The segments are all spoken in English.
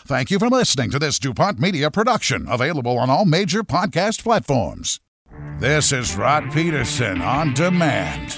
Thank you for listening to this DuPont Media production, available on all major podcast platforms. This is Rod Peterson on demand.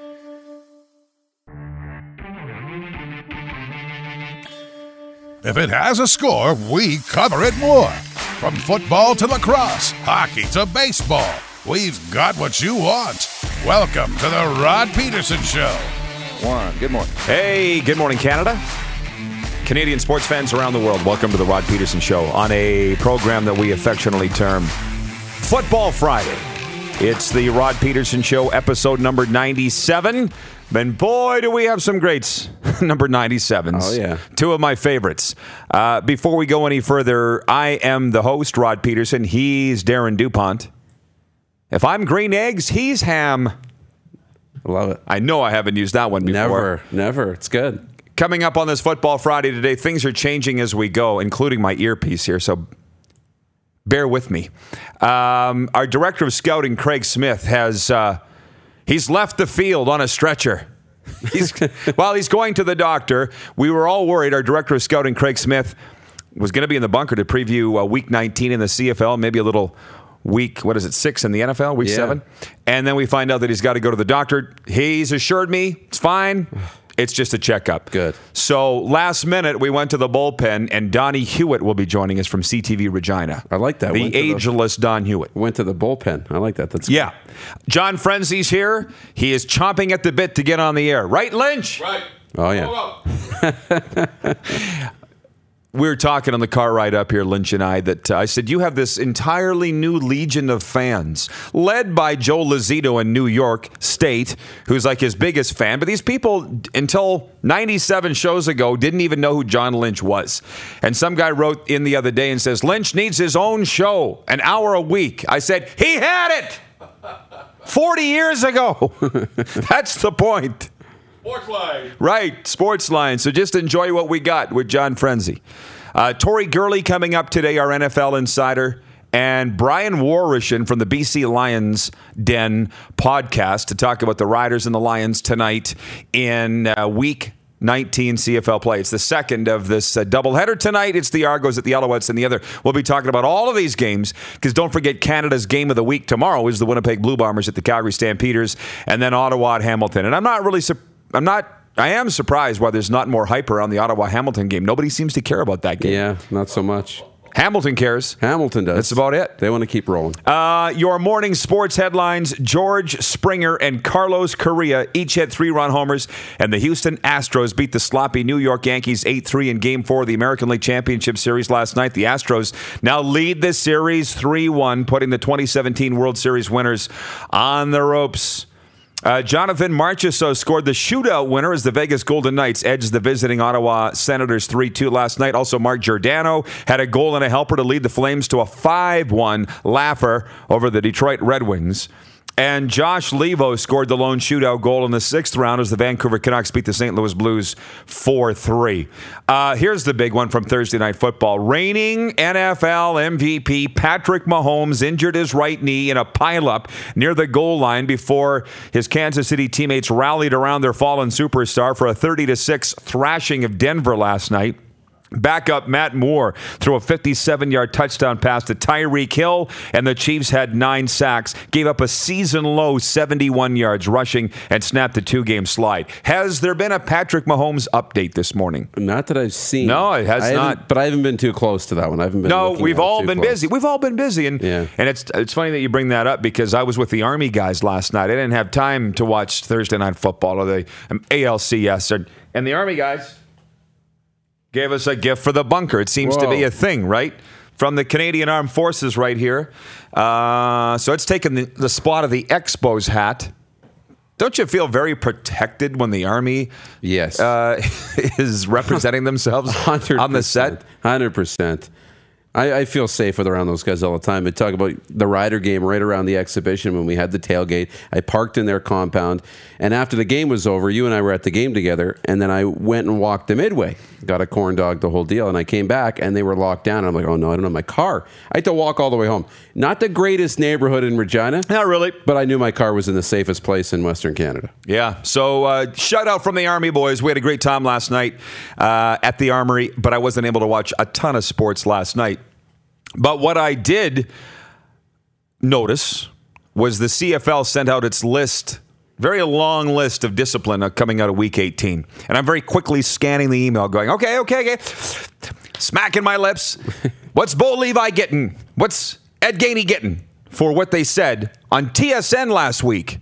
If it has a score, we cover it more. From football to lacrosse, hockey to baseball, we've got what you want. Welcome to the Rod Peterson Show. Good morning. Hey, good morning, Canada. Canadian sports fans around the world, welcome to the Rod Peterson Show on a program that we affectionately term Football Friday. It's the Rod Peterson Show, episode number 97. And boy, do we have some greats. Number 97s. Oh, yeah. Two of my favorites. Before we go any further, I am the host, Rod Peterson. He's Darren DuPont. If I'm green eggs, he's ham. Love it. I know I haven't used that one before. Never. It's good. Coming up on this Football Friday today, things are changing as we go, including my earpiece here, so bear with me. Our director of scouting, Craig Smith, has he's left the field on a stretcher. He's going to the doctor. We were all worried. Our director of scouting, Craig Smith, was going to be in the bunker to preview Week 19 in the CFL, maybe a little week, 6 in the NFL, Week 7. And then we find out that he's got to go to the doctor. He's assured me it's fine. It's just a checkup. Good. So last minute, we went to the bullpen, and Donnie Hewitt will be joining us from CTV Regina. I like that. The ageless Don Hewitt. Went to the bullpen. I like that. That's yeah. John Frenzy's here. He is chomping at the bit to get on the air. Right, Lynch? Right. Oh, yeah. We were talking on the car ride up here, Lynch and I, that I said, you have this entirely new legion of fans, led by Joe Lozito in New York State, who's like his biggest fan. But these people, until 97 shows ago, didn't even know who John Lynch was. And some guy wrote in the other day and says, Lynch needs his own show, an hour a week. I said, he had it 40 years ago. That's the point. Sportsline. Right, Sportsline. So just enjoy what we got with John Frenzy. Tori Gurley coming up today, our NFL insider, and Brian Warishin from the BC Lions Den podcast to talk about the Riders and the Lions tonight in Week 19 CFL play. It's the second of this doubleheader tonight. It's the Argos at the Alouettes and the other. We'll be talking about all of these games because don't forget Canada's game of the week tomorrow is the Winnipeg Blue Bombers at the Calgary Stampeders and then Ottawa at Hamilton. And I am surprised why there's not more hype around the Ottawa-Hamilton game. Nobody seems to care about that game. Yeah, not so much. Hamilton cares. Hamilton does. That's about it. They want to keep rolling. Your morning sports headlines, George Springer and Carlos Correa each had 3-run homers, and the Houston Astros beat the sloppy New York Yankees 8-3 in Game 4 of the American League Championship Series last night. The Astros now lead the series 3-1, putting the 2017 World Series winners on the ropes. Jonathan Marchessault scored the shootout winner as the Vegas Golden Knights edged the visiting Ottawa Senators 3-2 last night. Also, Mark Giordano had a goal and a helper to lead the Flames to a 5-1 laugher over the Detroit Red Wings. And Josh Levo scored the lone shootout goal in the 6th round as the Vancouver Canucks beat the St. Louis Blues 4-3. Here's the big one from Thursday Night Football. Reigning NFL MVP Patrick Mahomes injured his right knee in a pileup near the goal line before his Kansas City teammates rallied around their fallen superstar for a 30-6 thrashing of Denver last night. Backup Matt Moore threw a 57-yard touchdown pass to Tyreek Hill, and the Chiefs had 9 sacks, gave up a season-low 71 yards rushing, and snapped a 2-game slide. Has there been a Patrick Mahomes update this morning? Not that I've seen. No, it has not. But I haven't been too close to that one. I haven't been. No, we've all been busy. We've all been busy, and yeah. And it's funny that you bring that up because I was with the Army guys last night. I didn't have time to watch Thursday Night Football or the ALCS, and the Army guys gave us a gift for the bunker. It seems to be a thing, right? From the Canadian Armed Forces right here. So it's taken the spot of the Expos hat. Don't you feel very protected when the Army yes. is representing themselves 100%, on the set? 100%. I feel safe with around those guys all the time. I talk about the Rider game right around the exhibition when we had the tailgate. I parked in their compound, and after the game was over, you and I were at the game together, and then I went and walked to Midway, got a corn dog, the whole deal, and I came back, and they were locked down. I'm like, oh no, I don't have my car. I had to walk all the way home. Not the greatest neighborhood in Regina. Not really. But I knew my car was in the safest place in Western Canada. Yeah. So shout out from the Army boys. We had a great time last night at the Armory, but I wasn't able to watch a ton of sports last night. But what I did notice was the CFL sent out its list, very long list of discipline coming out of Week 18. And I'm very quickly scanning the email going, okay. Smacking my lips. What's Bo Levi getting? What's Ed Gainey getting for what they said on TSN last week?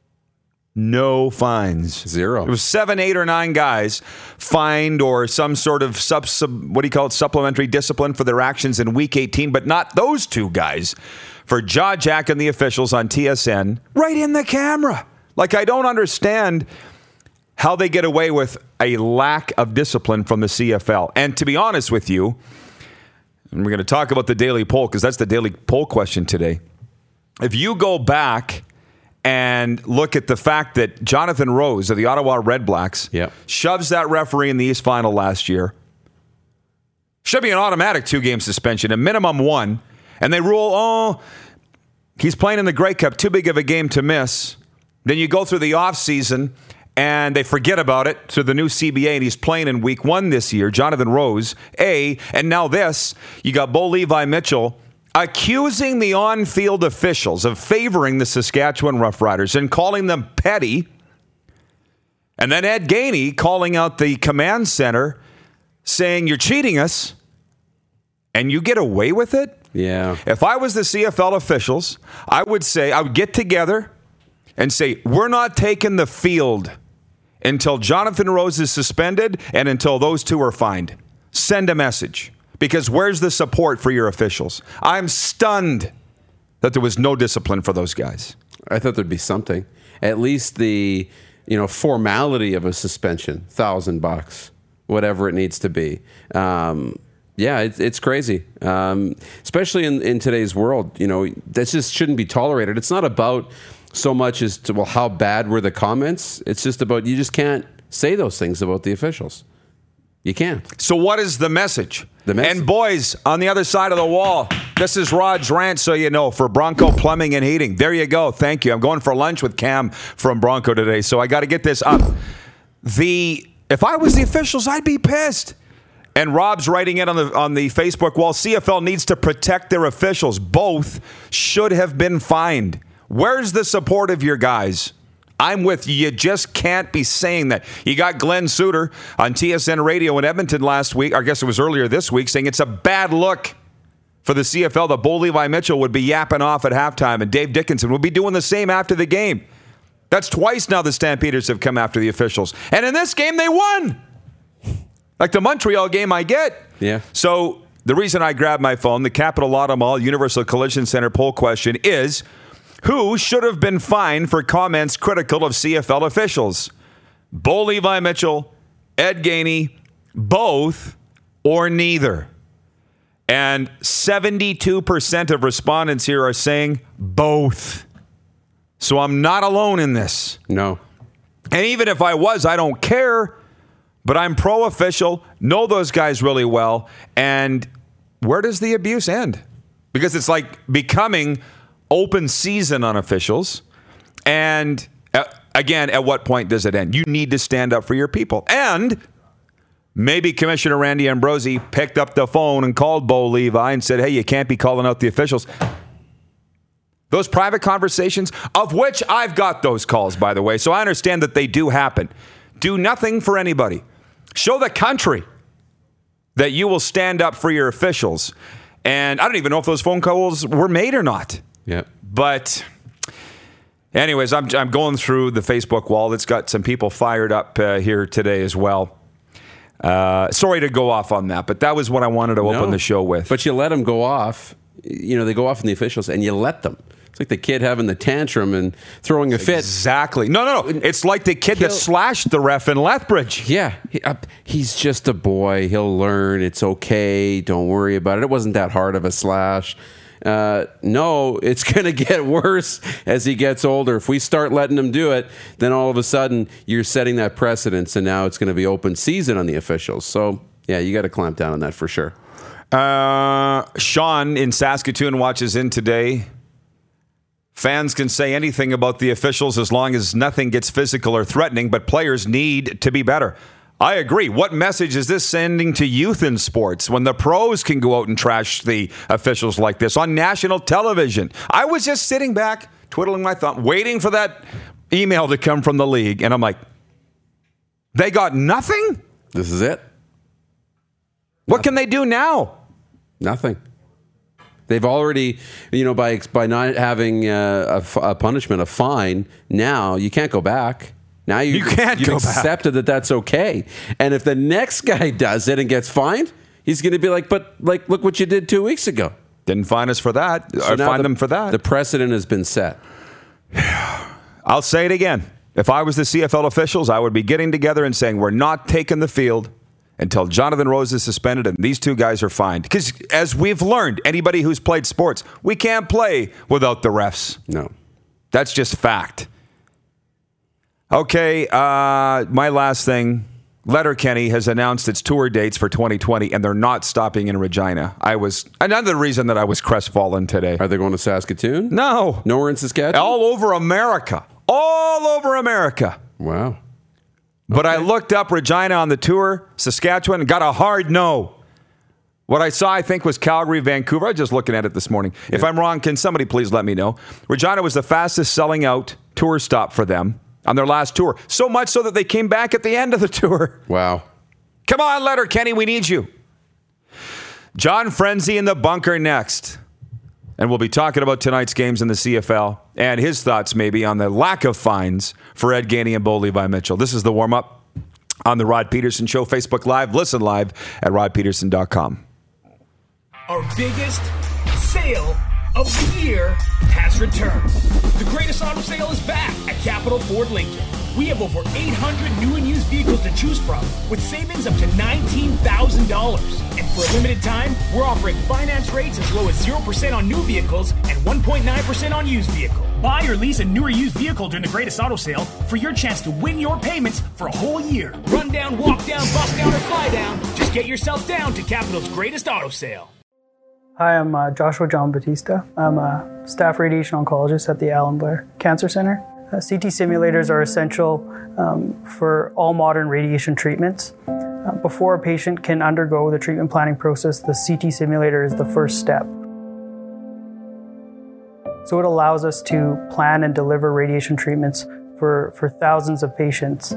No fines. Zero. It was 7, 8, or 9 guys fined or some sort of supplementary discipline for their actions in Week 18, but not those 2 guys for jaw jacking the officials on TSN right in the camera. Like, I don't understand how they get away with a lack of discipline from the CFL. And to be honest with you, and we're going to talk about the daily poll because that's the daily poll question today. If you go back and look at the fact that Jonathan Rose of the Ottawa Redblacks shoves that referee in the East Final last year. Should be an automatic 2-game suspension, a minimum 1. And they rule, he's playing in the Grey Cup, too big of a game to miss. Then you go through the offseason and they forget about it to the new CBA, and he's playing in Week 1 this year, Jonathan Rose, and now this, you got Bo Levi Mitchell accusing the on-field officials of favoring the Saskatchewan Roughriders and calling them petty. And then Ed Gainey calling out the command center saying, you're cheating us, and you get away with it? Yeah. If I was the CFL officials, I would get together and say, we're not taking the field until Jonathan Rose is suspended and until those 2 are fined. Send a message. Because where's the support for your officials? I'm stunned that there was no discipline for those guys. I thought there'd be something. At least the formality of a suspension, $1,000, whatever it needs to be. It's crazy, especially in today's world. That just shouldn't be tolerated. It's not about so much as to how bad were the comments. It's just about you just can't say those things about the officials. You can't. So what is the message? And boys, on the other side of the wall, this is Rod's rant, so you know, for Bronco Plumbing and Heating. There you go. Thank you. I'm going for lunch with Cam from Bronco today, so I got to get this up. If I was the officials, I'd be pissed. And Rob's writing it on the Facebook wall, CFL needs to protect their officials. Both should have been fined. Where's the support of your guys? I'm with you. You just can't be saying that. You got Glenn Suter on TSN Radio in Edmonton last week, I guess it was earlier this week, saying it's a bad look for the CFL that Bo Levi Mitchell would be yapping off at halftime and Dave Dickinson would be doing the same after the game. That's twice now the Stampeders have come after the officials. And in this game, they won. Like the Montreal game I get. Yeah. So the reason I grabbed my phone, the Capital Auto Mall Universal Collision Center poll question is, who should have been fined for comments critical of CFL officials? Bo Levi Mitchell, Ed Gainey, both, or neither? And 72% of respondents here are saying both. So I'm not alone in this. No. And even if I was, I don't care. But I'm pro-official, know those guys really well. And where does the abuse end? Because it's like becoming open season on officials. And again, at what point does it end? You need to stand up for your people. And maybe Commissioner Randy Ambrosie picked up the phone and called Bo Levi and said, hey, you can't be calling out the officials. Those private conversations, of which I've got those calls, by the way, so I understand that they do happen. Do nothing for anybody. Show the country that you will stand up for your officials. And I don't even know if those phone calls were made or not. Yeah. But anyways, I'm going through the Facebook wall. It's got some people fired up here today as well. Sorry to go off on that, but that was what I wanted to open the show with. But you let them go off. You know, they go off in the officials, and you let them. It's like the kid having the tantrum and throwing a fit. Exactly. No. It's like the kid that slashed the ref in Lethbridge. Yeah. He's just a boy. He'll learn. It's okay. Don't worry about it. It wasn't that hard of a slash. No, it's going to get worse as he gets older. If we start letting him do it, then all of a sudden you're setting that precedence, and now it's going to be open season on the officials. So, yeah, you got to clamp down on that for sure. Sean in Saskatoon watches in today. Fans can say anything about the officials as long as nothing gets physical or threatening, but players need to be better. I agree. What message is this sending to youth in sports when the pros can go out and trash the officials like this on national television? I was just sitting back, twiddling my thumb, waiting for that email to come from the league, and I'm like, they got nothing? This is it. What can they do now? Nothing. They've already, by not having a punishment, a fine, now you can't go back. Now you've accepted that that's okay. And if the next guy does it and gets fined, he's going to be like, look what you did 2 weeks ago. Didn't fine us for that. So or fine them for that. The precedent has been set. I'll say it again. If I was the CFL officials, I would be getting together and saying, we're not taking the field until Jonathan Rose is suspended and these two guys are fined. Because as we've learned, anybody who's played sports, we can't play without the refs. No. That's just fact. Okay, my last thing. Letterkenny has announced its tour dates for 2020, and they're not stopping in Regina. Another reason that I was crestfallen today. Are they going to Saskatoon? No. Nowhere in Saskatchewan? All over America. All over America. Wow. But I looked up Regina on the tour, Saskatchewan, and got a hard no. What I saw, I think, was Calgary, Vancouver. I was just looking at it this morning. Yeah. If I'm wrong, can somebody please let me know? Regina was the fastest selling out tour stop for them on their last tour. So much so that they came back at the end of the tour. Wow. Come on, Letterkenny, we need you. John Frenzy in the bunker next. And we'll be talking about tonight's games in the CFL and his thoughts maybe on the lack of fines for Ed Gainey and Bo Levi Mitchell. This is the warm-up on the Rod Peterson Show, Facebook Live. Listen live at rodpeterson.com. Our biggest sale of the year has returned. The greatest auto sale is back at Capital Ford Lincoln. We have over 800 new and used vehicles to choose from with savings up to $19,000. And for a limited time, we're offering finance rates as low as 0% on new vehicles and 1.9% on used vehicles. Buy or lease a new or used vehicle during the greatest auto sale for your chance to win your payments for a whole year. Run down, walk down, bust down, or fly down. Just get yourself down to Capital's greatest auto sale. Hi, I'm Joshua John Batista. I'm a staff radiation oncologist at the Alan Blair Cancer Center. CT simulators are essential for all modern radiation treatments. Before a patient can undergo the treatment planning process, the CT simulator is the first step. So it allows us to plan and deliver radiation treatments for thousands of patients.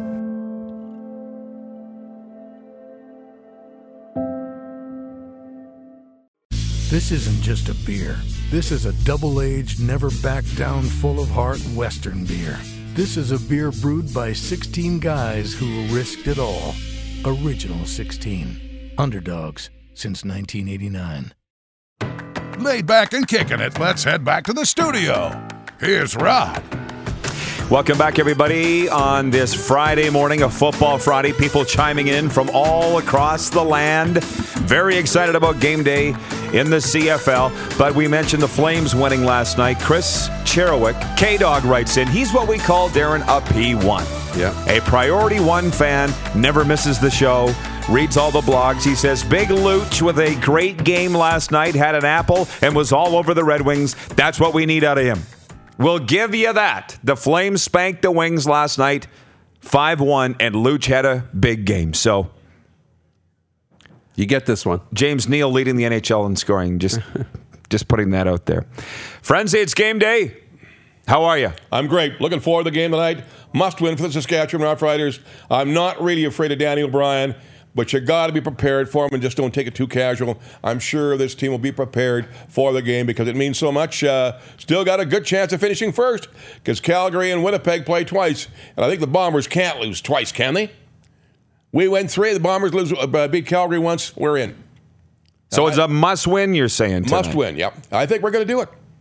This isn't just a beer. This is a double-aged, never-back-down, full-of-heart Western beer. This is a beer brewed by 16 guys who risked it all. Original 16. Underdogs since 1989. Laid back and kicking it, let's head back to the studio. Here's Rod. Welcome back, everybody, on this Friday morning, a Football Friday. People chiming in from all across the land. Very excited about game day in the CFL. But we mentioned the Flames winning last night. Chris Cherowick, K-Dog, writes in. He's what we call Darren a P1. Yeah. A Priority One fan, never misses the show, reads all the blogs. He says, Big Luch with a great game last night, had an apple, and was all over the Red Wings. That's what we need out of him. We'll give you that. The Flames spanked the Wings last night, 5-1, and Luch had a big game. So you get this one. James Neal leading the NHL in scoring. Just putting that out there. Friends, it's game day. How are you? I'm great. Looking forward to the game tonight. Must win for the Saskatchewan Roughriders. I'm not really afraid of Danny O'Brien, but you got to be prepared for him and just don't take it too casual. I'm sure this team will be prepared for the game because it means so much. Still got a good chance of finishing first because Calgary and Winnipeg play twice. And I think the Bombers can't lose twice, can they? We win 3. The Bombers beat Calgary once. We're in. So it's a must-win, you're saying tonight. Must win, yep. I think we're going to do it.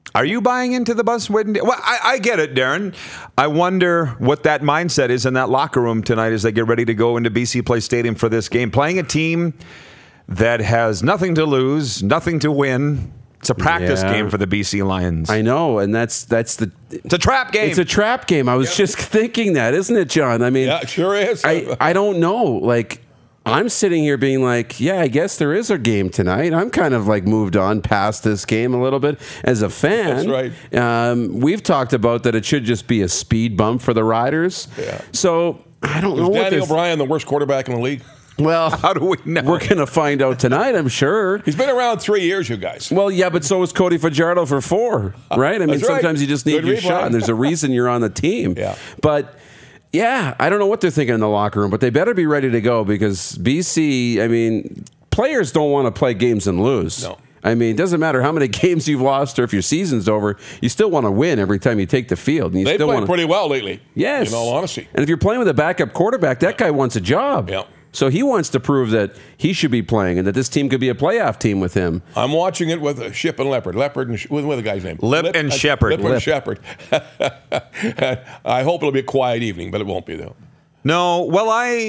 Are you buying into the bus waiting? Well, I get it, Darren. I wonder what that mindset is in that locker room tonight as they get ready to go into BC Place Stadium for this game. Playing a team that has nothing to lose, nothing to win. It's a practice game for the BC Lions. I know, and that's the. It's a trap game. It's a trap game. I was just thinking that, isn't it, John? I mean, Yeah, it sure is. I don't know. Like, I'm sitting here being like, yeah, I guess there is a game tonight. I'm kind of like moved on past this game a little bit as a fan. That's right. We've talked about that it should just be a speed bump for the Riders. Yeah. So I don't know Is what Danny this. O'Brien the worst quarterback in the league? Well, How do we know? we're going to find out tonight, I'm sure. He's been around 3 years, you guys. Well, yeah, but so was Cody Fajardo for 4, right? I mean, That's right. sometimes you just need Good your replay. shot, and there's a reason you're on the team. Yeah. But, yeah, I don't know what they're thinking in the locker room, but they better be ready to go because BC, I mean, players don't want to play games and lose. No. I mean, it doesn't matter how many games you've lost or if your season's over, you still want to win every time you take the field. And you They still played want pretty well lately. Yes. In all honesty. And if you're playing with a backup quarterback, that guy wants a job. Yeah. So he wants to prove that he should be playing and that this team could be a playoff team with him. I'm watching it with Ship and Leopard. Leopard and what the guy's name? Lip and Shepherd. Lip and Lip. Shepherd. I hope it'll be a quiet evening, but it won't be though. No, well,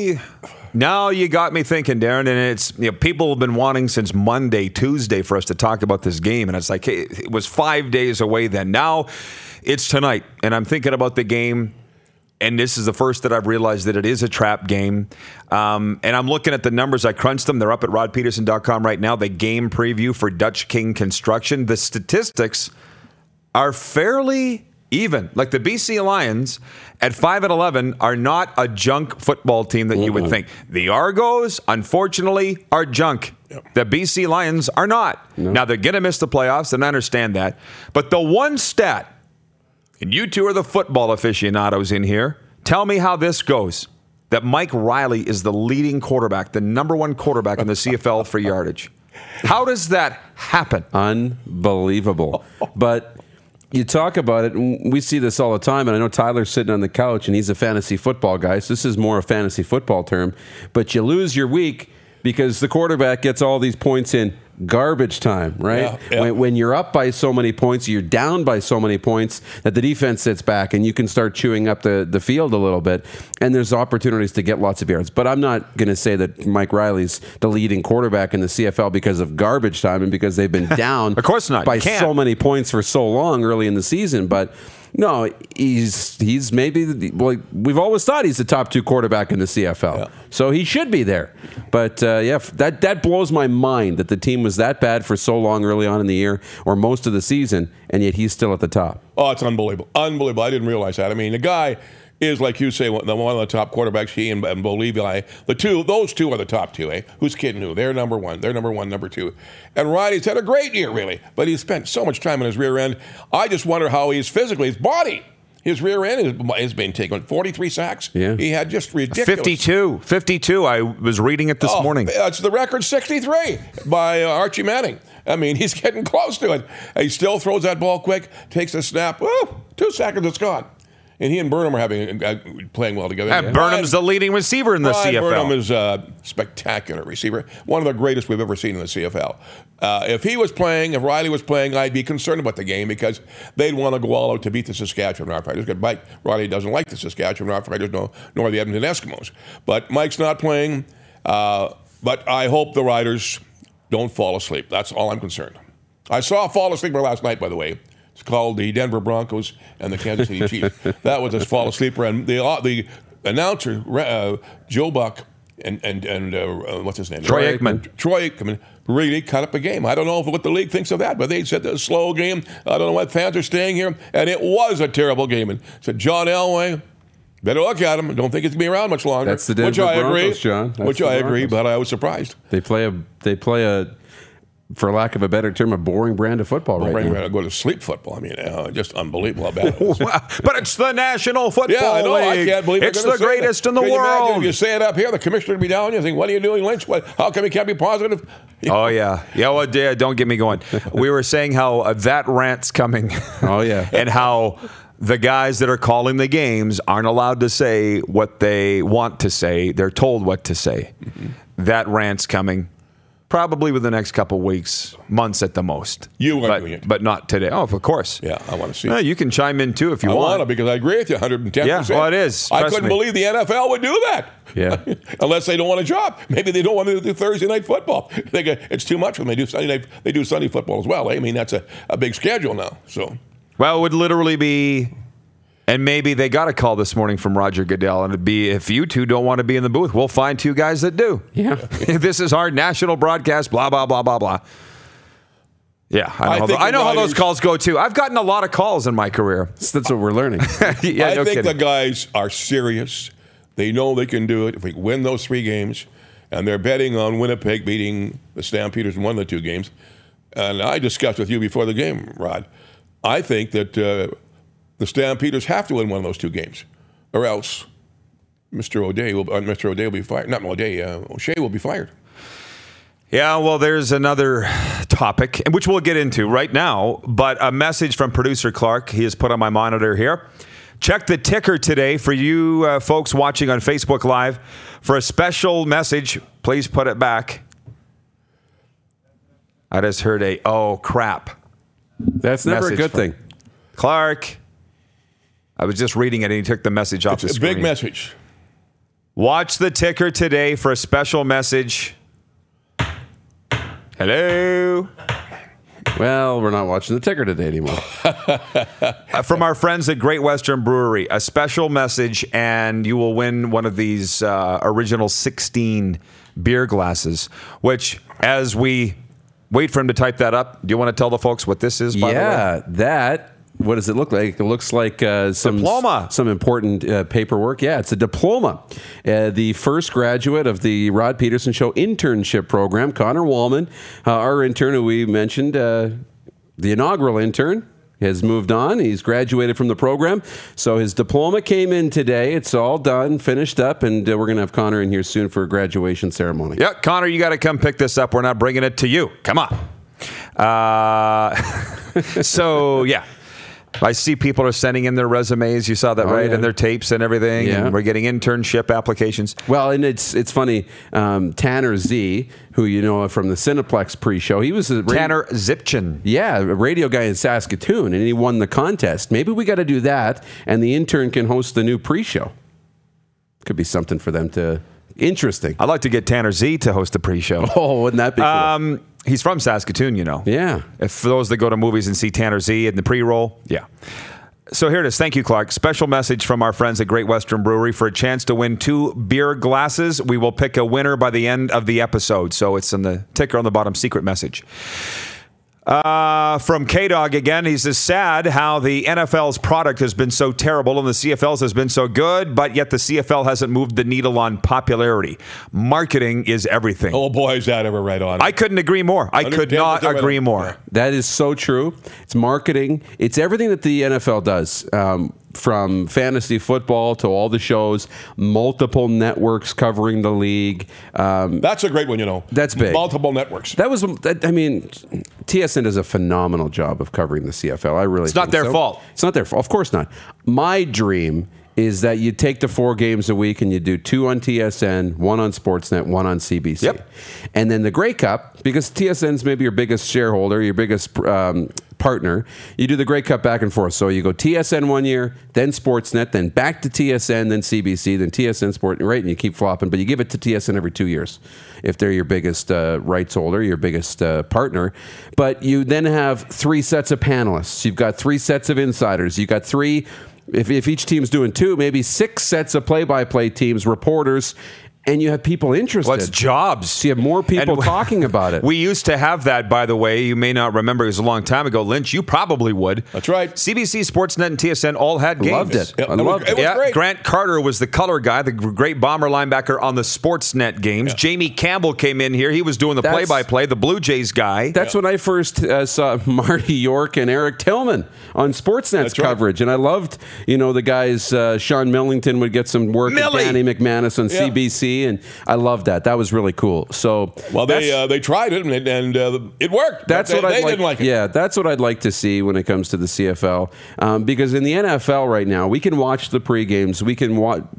now you got me thinking, Darren, and it's people have been wanting since Monday, Tuesday for us to talk about this game, and it's like hey, it was 5 days away then. Now it's tonight, and I'm thinking about the game. And this is the first that I've realized that it is a trap game. And I'm looking at the numbers. I crunched them. They're up at rodpeterson.com right now. The game preview for Dutch King Construction. The statistics are fairly even. Like the BC Lions at 5-11 are not a junk football team that you would think. The Argos, unfortunately, are junk. The BC Lions are not. Now, they're going to miss the playoffs, and I understand that. But the one stat, and you two are the football aficionados in here. Tell me how this goes. That Mike Riley is the leading quarterback, the number one quarterback in the CFL for yardage. How does that happen? Unbelievable. But you talk about it, and we see this all the time, and I know Tyler's sitting on the couch, and he's a fantasy football guy, so this is more a fantasy football term. But you lose your week because the quarterback gets all these points in garbage time, right? Yeah. When you're up by so many points, you're down by so many points that the defense sits back and you can start chewing up the field a little bit. And there's opportunities to get lots of yards. But I'm not going to say that Mike Riley's the leading quarterback in the CFL because of garbage time and because they've been down Of course not. by You can't. so many points for so long early in the season. But no, he's maybe, well, we've always thought he's the top 2 quarterback in the CFL. Yeah. So he should be there. But that blows my mind that the team was that bad for so long early on in the year or most of the season, and yet he's still at the top. Oh, it's unbelievable. Unbelievable. I didn't realize that. I mean, the guy is, like you say, one of the top quarterbacks. He and Bo Levi. Those two are the top 2, eh? Who's kidding who? They're number 1. They're number 1, number 2. And Riley's had a great year, really. But he's spent so much time in his rear end. I just wonder how he's physically, his body. His rear end has been taken 43 sacks. Yeah. He had just ridiculous. 52. I was reading it this morning. It's the record 63 by Archie Manning. I mean, he's getting close to it. He still throws that ball quick, takes a snap. Woo, 2 seconds, it's gone. And he and Burnham are playing well together. Burnham's the leading receiver in the Brian CFL. Burnham is a spectacular receiver, one of the greatest we've ever seen in the CFL. If Riley was playing, I'd be concerned about the game because they'd want to go all out to beat the Saskatchewan Roughriders. Mike Riley doesn't like the Saskatchewan Roughriders, nor the Edmonton Eskimos. But Mike's not playing. But I hope the Riders don't fall asleep. That's all I'm concerned. I saw a fall asleeper last night, by the way. It's called the Denver Broncos and the Kansas City Chiefs. That was a fall asleeper, and the announcer Joe Buck and what's his name? Troy Aikman. Troy Aikman really cut up a game. I don't know what the league thinks of that, but they said a slow game. I don't know why fans are staying here, and it was a terrible game. And said John Elway, better look at him. Don't think it's gonna be around much longer. That's the Denver Broncos, John. That's Which the I agree, Broncos. but I was surprised. They play a, for lack of a better term, a boring brand of football right now. I go to sleep football. I mean, just unbelievable how bad it is. But it's the National Football Yeah, I know. League. I can't believe it's they're the gonna say greatest that. in the Can you imagine world. if you say it up here, the commissioner would be down. You think, what are you doing, Lynch? How come you can't be positive? Oh, yeah. Yeah, well, don't get me going. We were saying how that rant's coming. Oh, yeah. And how the guys that are calling the games aren't allowed to say what they want to say. They're told what to say. That rant's coming. Probably within the next couple weeks, months at the most. You are doing it. But not today. Oh, of course. Yeah, I want to see. You can chime in too if you I want. want to because I agree with you 110%. Yeah, well, it is. I Trust couldn't me. believe the NFL would do that. Yeah. Unless they don't want a job. Maybe they don't want to do Thursday night football. It's too much for them. They do Sunday night. They do Sunday football as well. I mean, that's a big schedule now. So. Well, it would literally be, and maybe they got a call this morning from Roger Goodell, and it'd be, if you two don't want to be in the booth, we'll find two guys that do. Yeah. This is our national broadcast, blah, blah, blah, blah, blah. Yeah, I know how those calls go too. I've gotten a lot of calls in my career. That's what we're learning. Yeah, I no think kidding. the guys are serious. They know they can do it if we win those 3 games, and they're betting on Winnipeg beating the Stampeders in one of the 2 games. And I discussed with you before the game, Rod. I think that the Stampeders have to win one of those 2 games, or else Mr. O'Day will be fired. Not O'Day, O'Shea will be fired. Yeah, well, there's another topic, which we'll get into right now, but a message from producer Clark he has put on my monitor here. Check the ticker today for you folks watching on Facebook Live for a special message. Please put it back. I just heard oh, crap. That's never a Message good from thing. Clark. I was just reading it, and he took the message off the It's a screen. big message. Watch the ticker today for a special message. Hello. Well, we're not watching the ticker today anymore. From our friends at Great Western Brewery, a special message, and you will win one of these original 16 beer glasses, which, as we wait for him to type that up, do you want to tell the folks what this is, by the way? Yeah, that. What does it look like? It looks like some Diploma. some important paperwork. Yeah, it's a diploma. The first graduate of the Rod Peterson Show internship program, Connor Wallman, our intern who we mentioned, the inaugural intern, has moved on. He's graduated from the program. So his diploma came in today. It's all done, finished up, and we're going to have Connor in here soon for a graduation ceremony. Yeah, Connor, you got to come pick this up. We're not bringing it to you. Come on. So, yeah. I see people are sending in their resumes. You saw that, right? yeah. And their tapes and everything. Yeah. And we're getting internship applications. Well, and it's funny. Tanner Z, who you know from the Cineplex pre-show, he was Tanner Zipchin. Yeah, a radio guy in Saskatoon, and he won the contest. Maybe we got to do that, and the intern can host the new pre-show. Could be something for them to... Interesting. I'd like to get Tanner Z to host the pre-show. Oh, wouldn't that be cool? He's from Saskatoon, you know. Yeah. If for those that go to movies and see Tanner Z in the pre-roll, yeah. So here it is. Thank you, Clark. Special message from our friends at Great Western Brewery for a chance to win 2 beer glasses. We will pick a winner by the end of the episode. So it's on the ticker on the bottom, secret message. From K-Dog again, he says, sad how the NFL's product has been so terrible and the CFL's has been so good, but yet the CFL hasn't moved the needle on popularity. Marketing is everything. Oh, boy, is that ever right on. I couldn't agree more. I could not 110% agree right on. more. Yeah. That is so true. It's marketing. It's everything that the NFL does, from fantasy football to all the shows, multiple networks covering the league. That's a great one, you know. That's big. Multiple networks. I mean, TSN does a phenomenal job of covering the CFL. I really It's not think their so. fault. It's not their fault. Of course not. My dream is that you take the 4 games a week and you do 2 on TSN, 1 on Sportsnet, 1 on CBC. Yep. And then the Grey Cup, because TSN's maybe your biggest shareholder, your biggest partner, you do the Grey Cup back and forth. So you go TSN 1 year, then Sportsnet, then back to TSN, then CBC, then TSN Sport, right? And you keep flopping, but you give it to TSN every 2 years if they're your biggest rights holder, your biggest partner. But you then have 3 sets of panelists. You've got 3 sets of insiders. You've got 3... If each team's doing 2, maybe 6 sets of play-by-play teams, reporters, and you have people interested. Well, it's jobs. So you have more people talking about it. We used to have that, by the way. You may not remember. It was a long time ago. Lynch, you probably would. That's right. CBC, Sportsnet, and TSN all had games. Loved it. Yep, I loved it it. was great. Grant Carter was the color guy, the great bomber linebacker on the Sportsnet games. Yeah. Jamie Campbell came in here. He was doing the That's- play-by-play, the Blue Jays guy. That's when I first saw Marty York and Eric Tillman on Sportsnet's That's right. coverage. And I loved, the guys, Sean Millington would get some work with Millie! Danny McManus on Yeah. CBC. see, and I love that. That was really cool. So, well, they tried it and it worked. That's what they didn't like it. Yeah, that's what I'd like to see when it comes to the CFL, because in the NFL right now, we can watch the pre-games, we can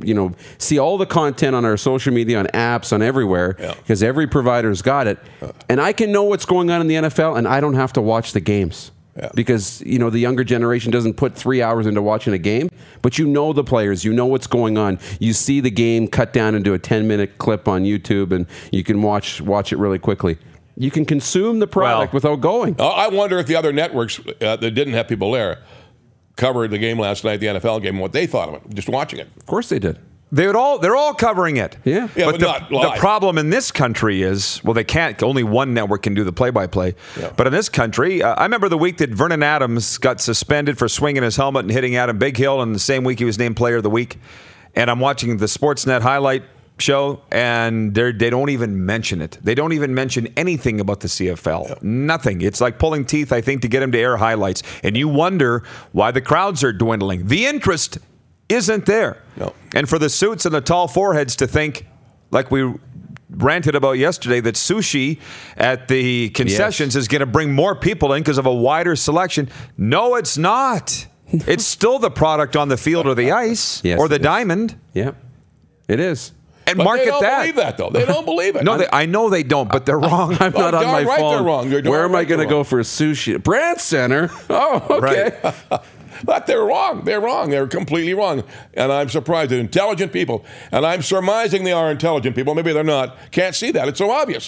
see all the content on our social media, on apps, on everywhere, because every provider's got it, and I can know what's going on in the NFL, and I don't have to watch the games. Yeah. Because, the younger generation doesn't put 3 hours into watching a game, but you know the players, you know what's going on. You see the game cut down into a 10-minute clip on YouTube, and you can watch it really quickly. You can consume the product without going. I wonder if the other networks that didn't have people there covered the game last night, the NFL game, and what they thought of it, just watching it. Of course they did. They're all covering it. Yeah, but not live. The problem in this country is, they can't. Only one network can do the play-by-play. Yeah. But in this country, I remember the week that Vernon Adams got suspended for swinging his helmet and hitting Adam Bighill, and the same week he was named Player of the Week. And I'm watching the Sportsnet highlight show, and they don't even mention it. They don't even mention anything about the CFL. Yeah. Nothing. It's like pulling teeth, I think, to get him to air highlights. And you wonder why the crowds are dwindling. The interest isn't there. No. And for the suits and the tall foreheads to think, like we ranted about yesterday, that sushi at the concessions is going to bring more people in because of a wider selection. No, it's not. It's still the product on the field or the ice or the diamond. Yeah, it is. And market that. They don't believe that, though. They don't believe it. No, I know they don't, but they're wrong. I'm not on my phone. They're wrong. Where am I going to go for sushi? Brand Center? Oh, okay. Right. But they're wrong. They're wrong. They're completely wrong. And I'm surprised that intelligent people, and I'm surmising they are intelligent people, maybe they're not, can't see that. It's so obvious.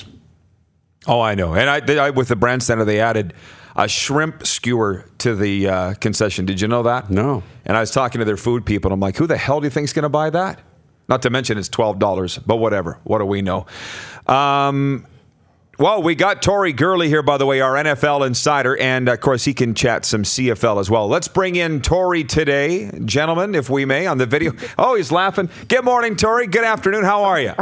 Oh, I know. And I with the Brand Center, they added a shrimp skewer to the concession. Did you know that? No. And I was talking to their food people, and I'm like, who the hell do you think's going to buy that? Not to mention it's $12, but whatever. What do we know? Well, we got Tori Gurley here, by the way, our NFL insider, and, of course, he can chat some CFL as well. Let's bring in Tori today, gentlemen, if we may, on the video. Oh, he's laughing. Good morning, Tori. Good afternoon. How are you?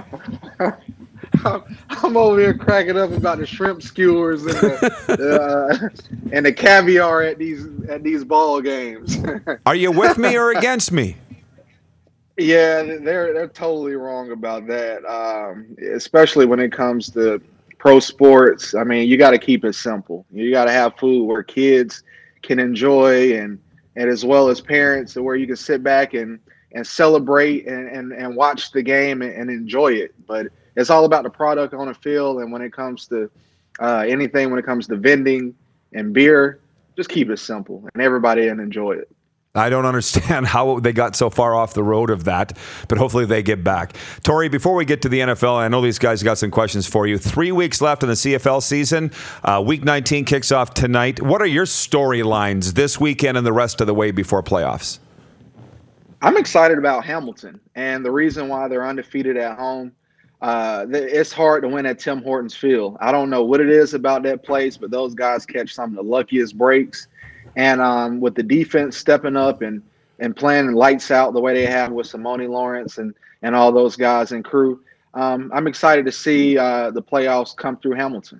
I'm over here cracking up about the shrimp skewers and the caviar at these ball games. Are you with me or against me? Yeah, they're totally wrong about that, especially when it comes to pro sports. I mean, you got to keep it simple. You got to have food where kids can enjoy and as well as parents, where you can sit back and celebrate and watch the game and enjoy it. But it's all about the product on the field. And when it comes to anything, when it comes to vending and beer, just keep it simple and everybody can enjoy it. I don't understand how they got so far off the road of that, but hopefully they get back. Tori, before we get to the NFL, I know these guys got some questions for you. 3 weeks left in the CFL season. Week 19 kicks off tonight. What are your storylines this weekend and the rest of the way before playoffs? I'm excited about Hamilton, and the reason why they're undefeated at home, it's hard to win at Tim Hortons Field. I don't know what it is about that place, but those guys catch some of the luckiest breaks. And with the defense stepping up and playing lights out the way they have with Simone Lawrence and all those guys and crew, I'm excited to see the playoffs come through Hamilton.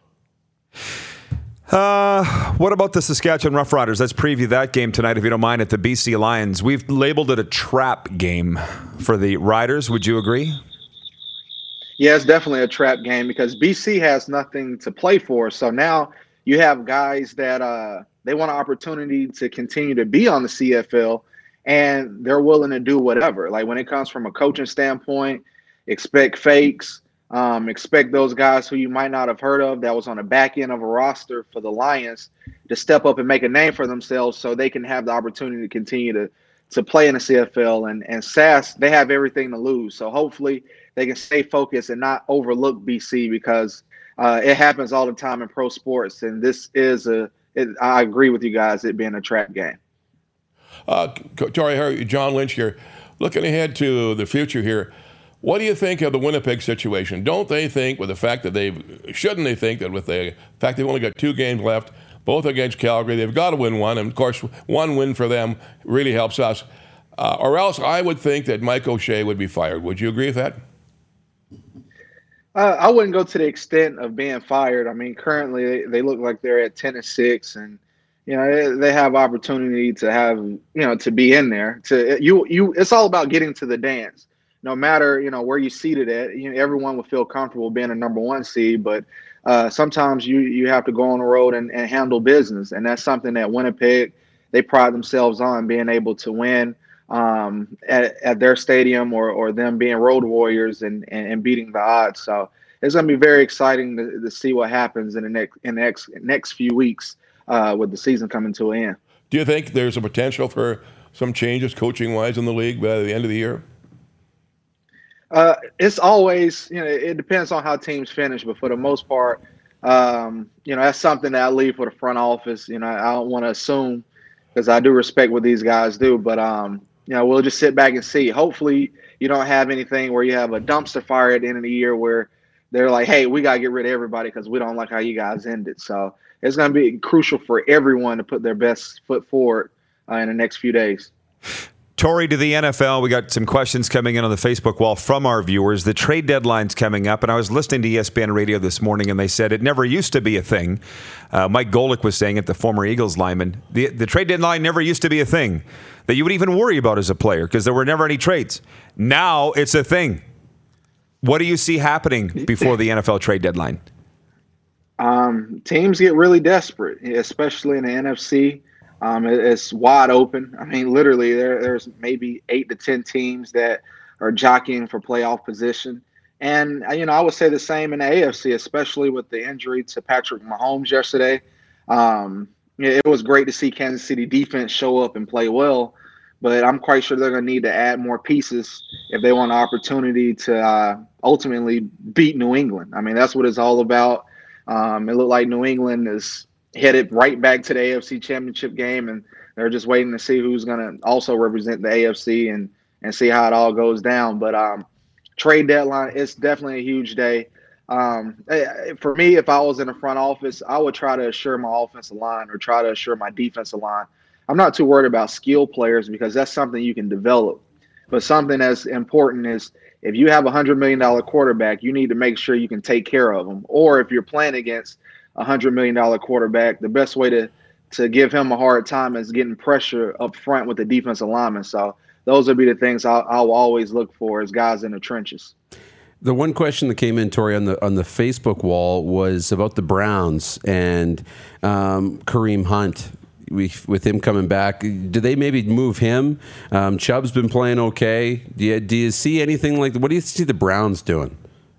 What about the Saskatchewan Roughriders? Let's preview that game tonight, if you don't mind, at the BC Lions. We've labeled it a trap game for the Riders. Would you agree? Yeah, it's definitely a trap game because BC has nothing to play for. So now you have guys that they want an opportunity to continue to be on the CFL, and they're willing to do whatever. Like when it comes from a coaching standpoint, expect fakes, expect those guys who you might not have heard of that was on the back end of a roster for the Lions to step up and make a name for themselves so they can have the opportunity to continue to play in the CFL. And SAS, they have everything to lose. So hopefully they can stay focused and not overlook BC because it happens all the time in pro sports. And this is I agree with you guys, it being a trap game. Tori, John Lynch here. Looking ahead to the future here, what do you think of the Winnipeg situation? Don't they think with the fact that shouldn't they think that with the fact they've only got 2 games left, both against Calgary, they've got to win one, and of course one win for them really helps us. Or else I would think that Mike O'Shea would be fired. Would you agree with that? I wouldn't go to the extent of being fired. I mean, currently they look like they're at 10-6, and they have opportunity to have to be in there. It's all about getting to the dance, no matter, where you seated at, everyone would feel comfortable being a number one seed, but sometimes you have to go on the road and handle business. And that's something that Winnipeg, they pride themselves on, being able to win at their stadium or them being road warriors and beating the odds. So it's going to be very exciting to see what happens in the next few weeks with the season coming to an end. Do you think there's a potential for some changes coaching-wise in the league by the end of the year? It's always, it depends on how teams finish, but for the most part, that's something that I leave for the front office. I don't want to assume, because I do respect what these guys do, but we'll just sit back and see. Hopefully, you don't have anything where you have a dumpster fire at the end of the year where they're like, hey, we got to get rid of everybody because we don't like how you guys ended. So it's going to be crucial for everyone to put their best foot forward in the next few days. Tori, to the NFL, we got some questions coming in on the Facebook wall from our viewers. The trade deadline's coming up, and I was listening to ESPN Radio this morning, and they said it never used to be a thing. Mike Golick was saying it, the former Eagles lineman. The trade deadline never used to be a thing that you would even worry about as a player because there were never any trades. Now it's a thing. What do you see happening before the NFL trade deadline? Teams get really desperate, especially in the NFC. It's wide open. I mean, literally, there's maybe 8 to 10 teams that are jockeying for playoff position. And, I would say the same in the AFC, especially with the injury to Patrick Mahomes yesterday. It was great to see Kansas City defense show up and play well, but I'm quite sure they're going to need to add more pieces if they want an opportunity to ultimately beat New England. I mean, that's what it's all about. It looked like New England is headed right back to the AFC Championship game, and they're just waiting to see who's going to also represent the AFC and see how it all goes down. But trade deadline, it's definitely a huge day. For me, if I was in the front office, I would try to assure my offensive line or try to assure my defensive line. I'm not too worried about skill players because that's something you can develop. But something that's important is if you have a $100 million quarterback, you need to make sure you can take care of him. Or if you're playing against a $100 million quarterback, the best way to give him a hard time is getting pressure up front with the defensive lineman. So those would be the things I'll always look for as guys in the trenches. The one question that came in, Tori, on the Facebook wall was about the Browns and Kareem Hunt. With him coming back, do they maybe move him? Chubb's been playing okay. Do you see anything like that? What do you see the Browns doing?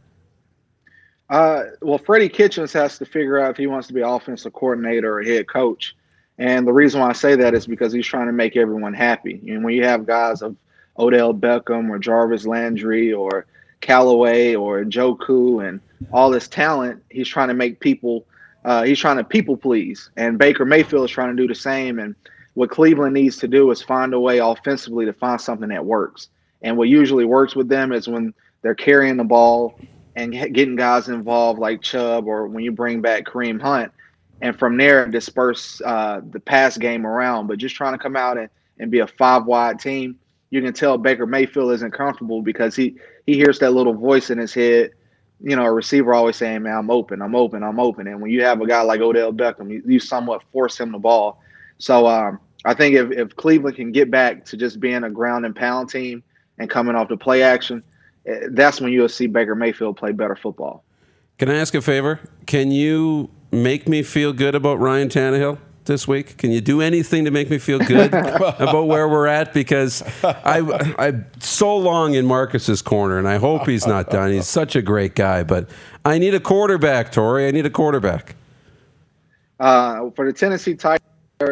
Well, Freddie Kitchens has to figure out if he wants to be offensive coordinator or head coach. And the reason why I say that is because he's trying to make everyone happy. And when you have guys of Odell Beckham or Jarvis Landry or Callaway or Njoku and all this talent, he's trying to make people he's trying to people please. And Baker Mayfield is trying to do the same. And what Cleveland needs to do is find a way offensively to find something that works. And what usually works with them is when they're carrying the ball and getting guys involved like Chubb, or when you bring back Kareem Hunt, and from there disperse the pass game around. But just trying to come out and be a 5-wide team, you can tell Baker Mayfield isn't comfortable because he hears that little voice in his head. A receiver always saying, man, I'm open. And when you have a guy like Odell Beckham, you somewhat force him the ball. So I think if Cleveland can get back to just being a ground and pound team and coming off the play action, that's when you'll see Baker Mayfield play better football. Can I ask a favor? Can you make me feel good about Ryan Tannehill this week? Can you do anything to make me feel good about where we're at? Because I'm so long in Marcus's corner, and I hope he's not done. He's such a great guy, but I need a quarterback, Tori. I need a quarterback. For the Tennessee Titans.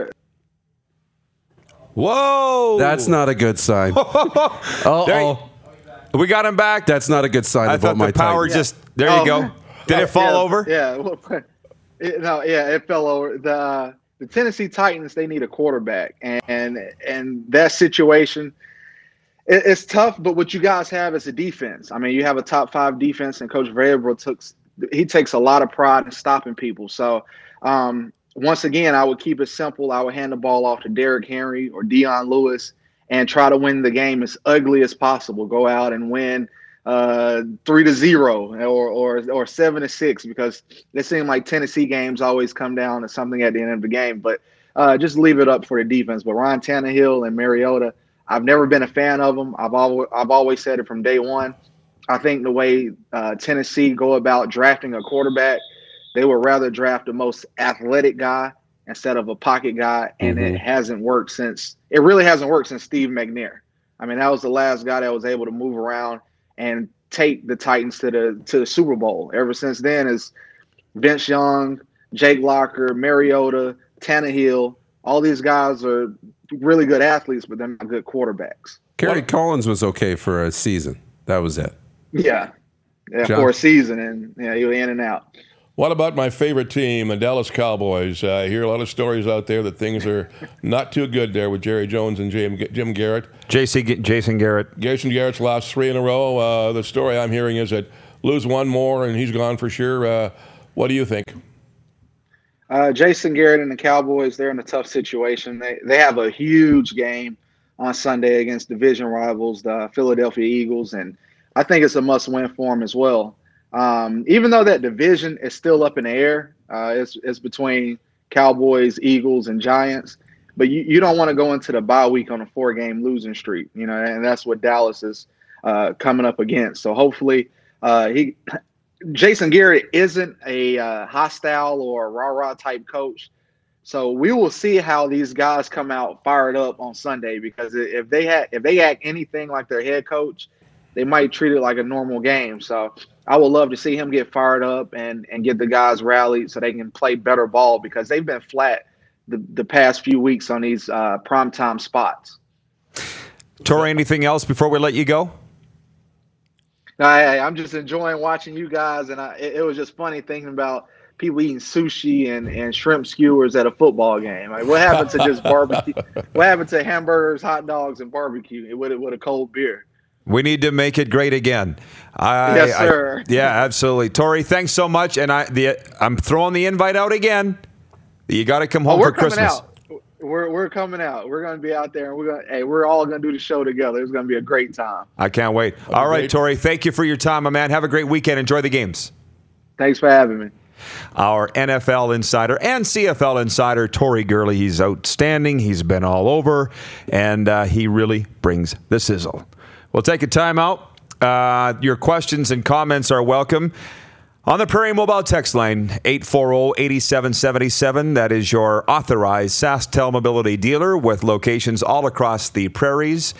Whoa! That's not a good sign. Uh-oh. We got him back. That's not a good sign about my power Titans. There you go. Did it fall over? Yeah. It fell over. The Tennessee Titans, they need a quarterback, and that situation, it's tough. But what you guys have is a defense. I mean, you have a top 5 defense, and Coach Vrabel takes a lot of pride in stopping people. So once again, I wowould keep it simple. I would hand the ball off to Derrick Henry or Dion Lewis and try to win the game as ugly as possible. Go out and win 3-0 or 7-6, because it seems like Tennessee games always come down to something at the end of the game. But just leave it up for the defense. But Ryan Tannehill and Mariota, I've never been a fan of them. I've always said it from day one. I think the way Tennessee go about drafting a quarterback, they would rather draft the most athletic guy instead of a pocket guy, and it really hasn't worked since Steve McNair. I mean, that was the last guy that was able to move around and take the Titans to the Super Bowl. Ever since then is Vince Young, Jake Locker, Mariota, Tannehill. All these guys are really good athletes, but they're not good quarterbacks. Kerry Collins was okay for a season. That was it. Yeah, for a season, and he was in and out. What about my favorite team, the Dallas Cowboys? I hear a lot of stories out there that things are not too good there with Jerry Jones and Jim Garrett. Jason Garrett. Jason Garrett's lost 3 in a row. The story I'm hearing is that lose one more and he's gone for sure. What do you think? Jason Garrett and the Cowboys, they're in a tough situation. They have a huge game on Sunday against division rivals, the Philadelphia Eagles, and I think it's a must-win for them as well. Even though that division is still up in the air, it's between Cowboys, Eagles, and Giants. But you don't want to go into the bye week on a 4-game losing streak, and that's what Dallas is coming up against. So hopefully, Jason Garrett isn't a hostile or rah-rah type coach. So we will see how these guys come out fired up on Sunday, because if they act anything like their head coach, they might treat it like a normal game. So I would love to see him get fired up and get the guys rallied so they can play better ball, because they've been flat the past few weeks on these primetime spots. Torrey, anything else before we let you go? I'm just enjoying watching you guys, and it was just funny thinking about people eating sushi and shrimp skewers at a football game. Like, what happened to just barbecue? What happened to hamburgers, hot dogs, and barbecue with a cold beer? We need to make it great again. Yes, sir. Yeah, absolutely. Torrey, thanks so much. And I'm throwing the invite out again. You got to come home for Christmas. We're coming out. We're going to be out there, and we're all going to do the show together. It's going to be a great time. I can't wait. All right, Torrey, thank you for your time, my man. Have a great weekend. Enjoy the games. Thanks for having me. Our NFL insider and CFL insider, Torrey Gurley. He's outstanding. He's been all over, and he really brings the sizzle. We'll take a timeout. Your questions and comments are welcome. On the Prairie Mobile text line, 840-8777. That is your authorized SaskTel mobility dealer with locations all across the prairies.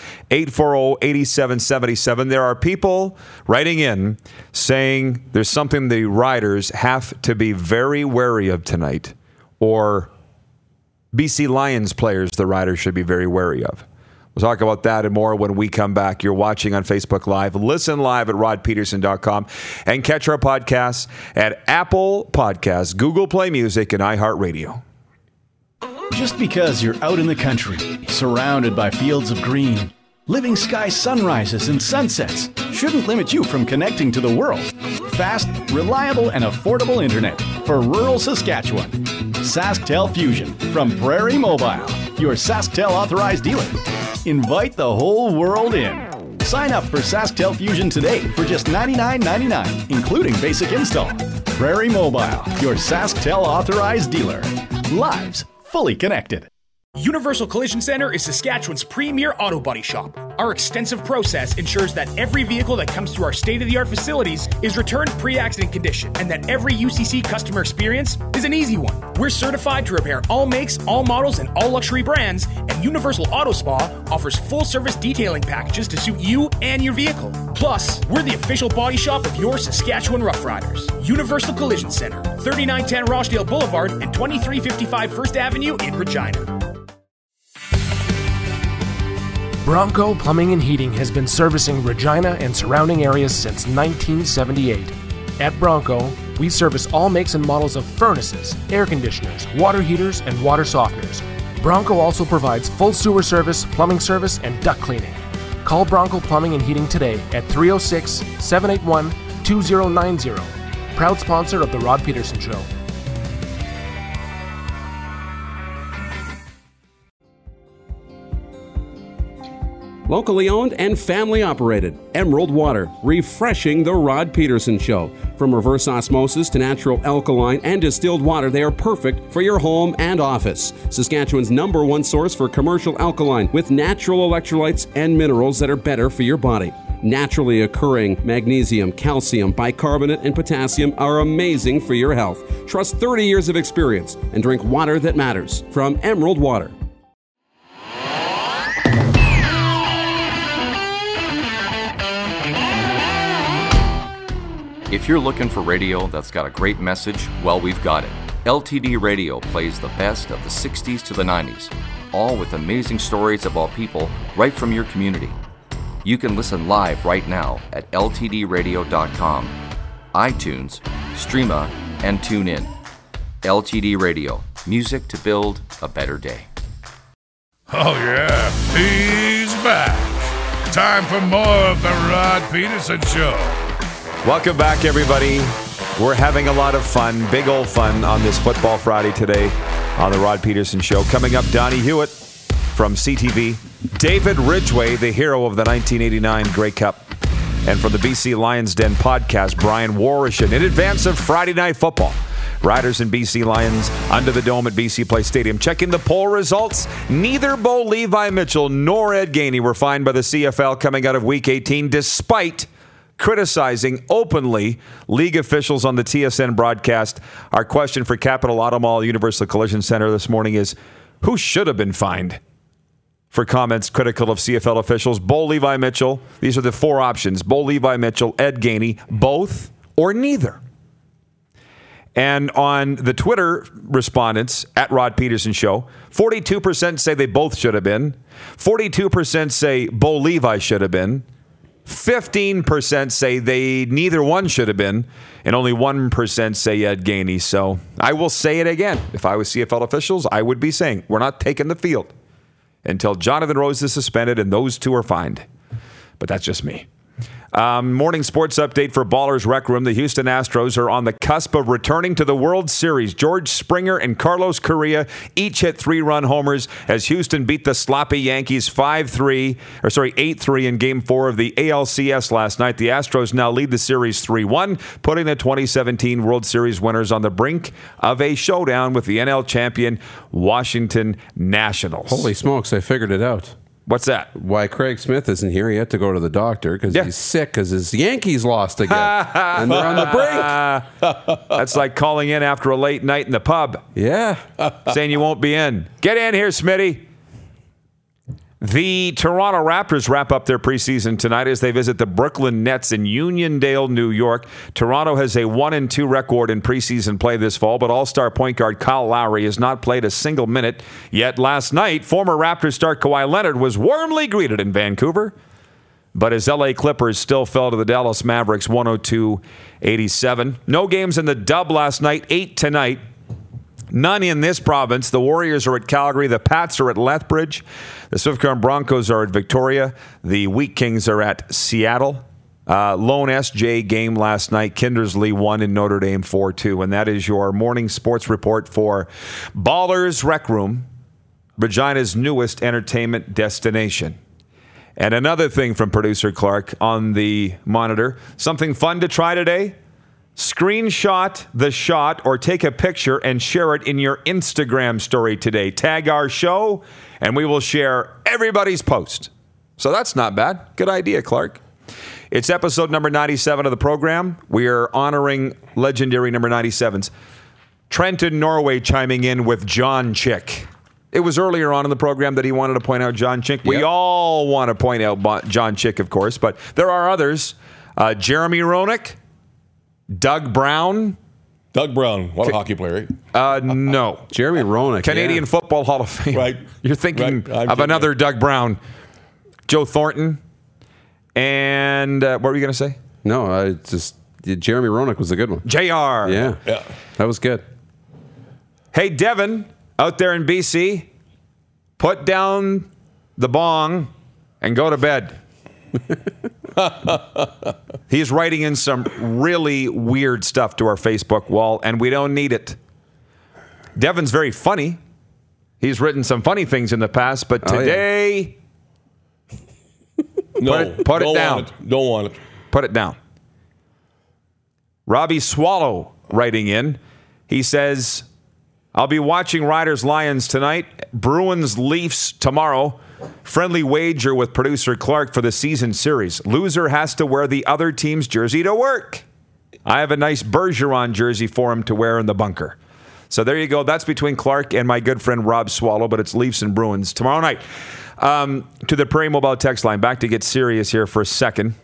840-8777. There are people writing in saying there's something the riders have to be very wary of tonight, or BC Lions players the riders should be very wary of. We'll talk about that and more when we come back. You're watching on Facebook Live. Listen live at rodpeterson.com and catch our podcasts at Apple Podcasts, Google Play Music, and iHeartRadio. Just because you're out in the country, surrounded by fields of green, living sky sunrises and sunsets shouldn't limit you from connecting to the world. Fast, reliable, and affordable internet for rural Saskatchewan. SaskTel Fusion from Prairie Mobile, your SaskTel authorized dealer. Invite the whole world in. Sign up for SaskTel Fusion today for just $99.99, including basic install. Prairie Mobile, your SaskTel authorized dealer. Lives fully connected. Universal Collision Center is Saskatchewan's premier auto body shop. Our extensive process ensures that every vehicle that comes through our state-of-the-art facilities is returned pre-accident condition, and that every UCC customer experience is an easy one. We're certified to repair all makes, all models, and all luxury brands, and Universal Auto Spa offers full-service detailing packages to suit you and your vehicle. Plus, we're the official body shop of your Saskatchewan Rough Riders. Universal Collision Center, 3910 Rochdale Boulevard and 2355 First Avenue in Regina. Bronco Plumbing and Heating has been servicing Regina and surrounding areas since 1978. At Bronco, we service all makes and models of furnaces, air conditioners, water heaters, and water softeners. Bronco also provides full sewer service, plumbing service, and duct cleaning. Call Bronco Plumbing and Heating today at 306-781-2090. Proud sponsor of The Rod Peterson Show. Locally owned and family operated, Emerald Water, refreshing The Rod Peterson Show. From reverse osmosis to natural alkaline and distilled water, they are perfect for your home and office. Saskatchewan's #1 source for commercial alkaline with natural electrolytes and minerals that are better for your body. Naturally occurring magnesium, calcium, bicarbonate, and potassium are amazing for your health. Trust 30 years of experience and drink water that matters from Emerald Water. If you're looking for radio that's got a great message, well, we've got it. LTD Radio plays the best of the 60s to the 90s, all with amazing stories about people right from your community. You can listen live right now at ltdradio.com, iTunes, Streema, and TuneIn. LTD Radio, music to build a better day. Oh, yeah, he's back. Time for more of the Rod Peterson Show. Welcome back, everybody. We're having a lot of fun, big old fun on this Football Friday today on the Rod Peterson Show. Coming up, Donnie Hewitt from CTV, David Ridgway, the hero of the 1989 Grey Cup, and from the BC Lions Den podcast, Brian Warishin. In advance of Friday Night Football, Riders and BC Lions under the dome at BC Place Stadium. Checking the poll results, neither Bo Levi Mitchell nor Ed Gainey were fined by the CFL coming out of Week 18, despite criticizing openly league officials on the TSN broadcast. Our question for Capital Auto Mall Universal Collision Center this morning is, who should have been fined for comments critical of CFL officials? Bo Levi Mitchell. These are the four options. Bo Levi Mitchell, Ed Gainey, both, or neither. And on the Twitter respondents, at Rod Peterson Show, 42% say they both should have been. 42% say Bo Levi should have been. 15% say neither one should have been, and only 1% say Ed Gainey. So I will say it again. If I was CFL officials, I would be saying, we're not taking the field until Jonathan Rose is suspended and those two are fined. But that's just me. Morning sports update for Ballers Rec Room. The Houston Astros are on the cusp of returning to the World Series. George Springer and Carlos Correa each hit 3-run homers as Houston beat the sloppy Yankees 8-3 in Game 4 of the ALCS last night. The Astros now lead the series 3-1, putting the 2017 World Series winners on the brink of a showdown with the NL champion Washington Nationals. Holy smokes, I figured it out. What's that? Why Craig Smith isn't here. He had to go to the doctor because he's sick because his Yankees lost again. And they're on the brink. That's like calling in after a late night in the pub. Yeah. Saying you won't be in. Get in here, Smitty. The Toronto Raptors wrap up their preseason tonight as they visit the Brooklyn Nets in Uniondale, New York. Toronto has a 1-2 record in preseason play this fall, but all-star point guard Kyle Lowry has not played a single minute. Yet last night, former Raptors star Kawhi Leonard was warmly greeted in Vancouver, but his LA Clippers still fell to the Dallas Mavericks 102-87. No games in the dub last night, 8 tonight. None in this province. The Warriors are at Calgary. The Pats are at Lethbridge. The Swift Current Broncos are at Victoria. The Wheat Kings are at Seattle. Lone SJ game last night. Kindersley won in Notre Dame 4-2. And that is your morning sports report for Ballers Rec Room, Regina's newest entertainment destination. And another thing from producer Clark on the monitor. Something fun to try today? Screenshot the shot or take a picture and share it in your Instagram story today. Tag our show, and we will share everybody's post. So that's not bad. Good idea, Clark. It's episode number 97 of the program. We are honoring legendary number 97s. Trenton, Norway, chiming in with John Chick. It was earlier on in the program that he wanted to point out John Chick. Yep. We all want to point out John Chick, of course, but there are others. Jeremy Roenick. Doug Brown. Doug Brown, what a hockey player. No. Jeremy Roenick. Canadian Football Hall of Fame. Right. You're thinking of another Doug Brown. Joe Thornton. And what were you going to say? No, Jeremy Roenick was a good one. JR. Yeah. That was good. Hey, Devin, out there in BC, put down the bong and go to bed. He's writing in some really weird stuff to our Facebook wall, and we don't need it. Devin's very funny. He's written some funny things in the past, but today... No, put it down. Don't want it. Put it down. Robbie Swallow writing in. He says, I'll be watching Riders-Lions tonight, Bruins-Leafs tomorrow. Friendly wager with producer Clark for the season series. Loser has to wear the other team's jersey to work. I have a nice Bergeron jersey for him to wear in the bunker. So there you go. That's between Clark and my good friend Rob Swallow, but it's Leafs and Bruins tomorrow night. To the Prairie Mobile text line. Back to get serious here for a second.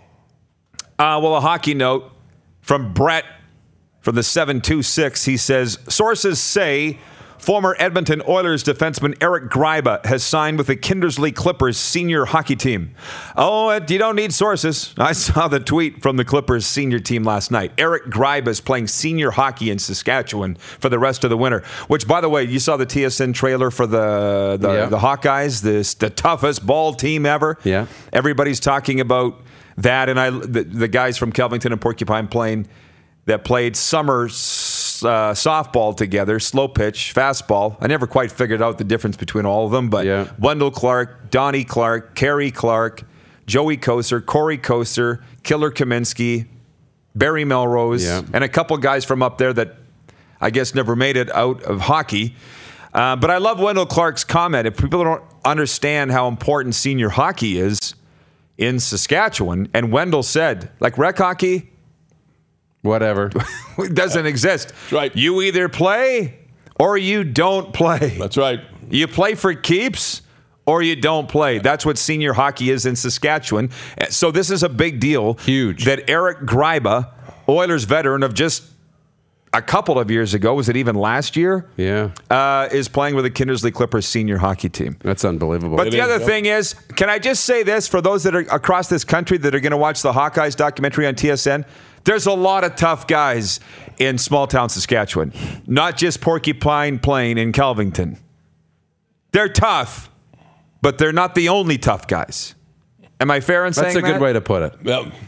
Well, a hockey note from Brett from the 726. He says, sources say former Edmonton Oilers defenseman Eric Gryba has signed with the Kindersley Clippers senior hockey team. Oh, you don't need sources. I saw the tweet from the Clippers senior team last night. Eric Gryba is playing senior hockey in Saskatchewan for the rest of the winter. Which, by the way, you saw the TSN trailer for the Hawkeyes, the toughest ball team ever. Yeah. Everybody's talking about that, and the guys from Kelvington and Porcupine Plain that played summer softball together, slow pitch, fastball. I never quite figured out the difference between all of them, but Wendell Clark, Donnie Clark, Kerry Clark, Joey Koser, Corey Koser, Killer Kaminsky, Barry Melrose, and a couple guys from up there that I guess never made it out of hockey. But I love Wendell Clark's comment. If people don't understand how important senior hockey is in Saskatchewan, and Wendell said, like rec hockey, whatever. It doesn't exist. That's right. You either play or you don't play. That's right. You play for keeps or you don't play. That's what senior hockey is in Saskatchewan. So this is a big deal. Huge. That Eric Gryba, Oilers veteran of just a couple of years ago, was it even last year? Yeah. Is playing with the Kindersley Clippers senior hockey team. That's unbelievable. But the other thing is, can I just say this for those that are across this country that are going to watch the Hawkeyes documentary on TSN? There's a lot of tough guys in small town Saskatchewan, not just Porcupine Plain and Kelvington. They're tough, but they're not the only tough guys. Am I fair in saying that? That's a good way to put it.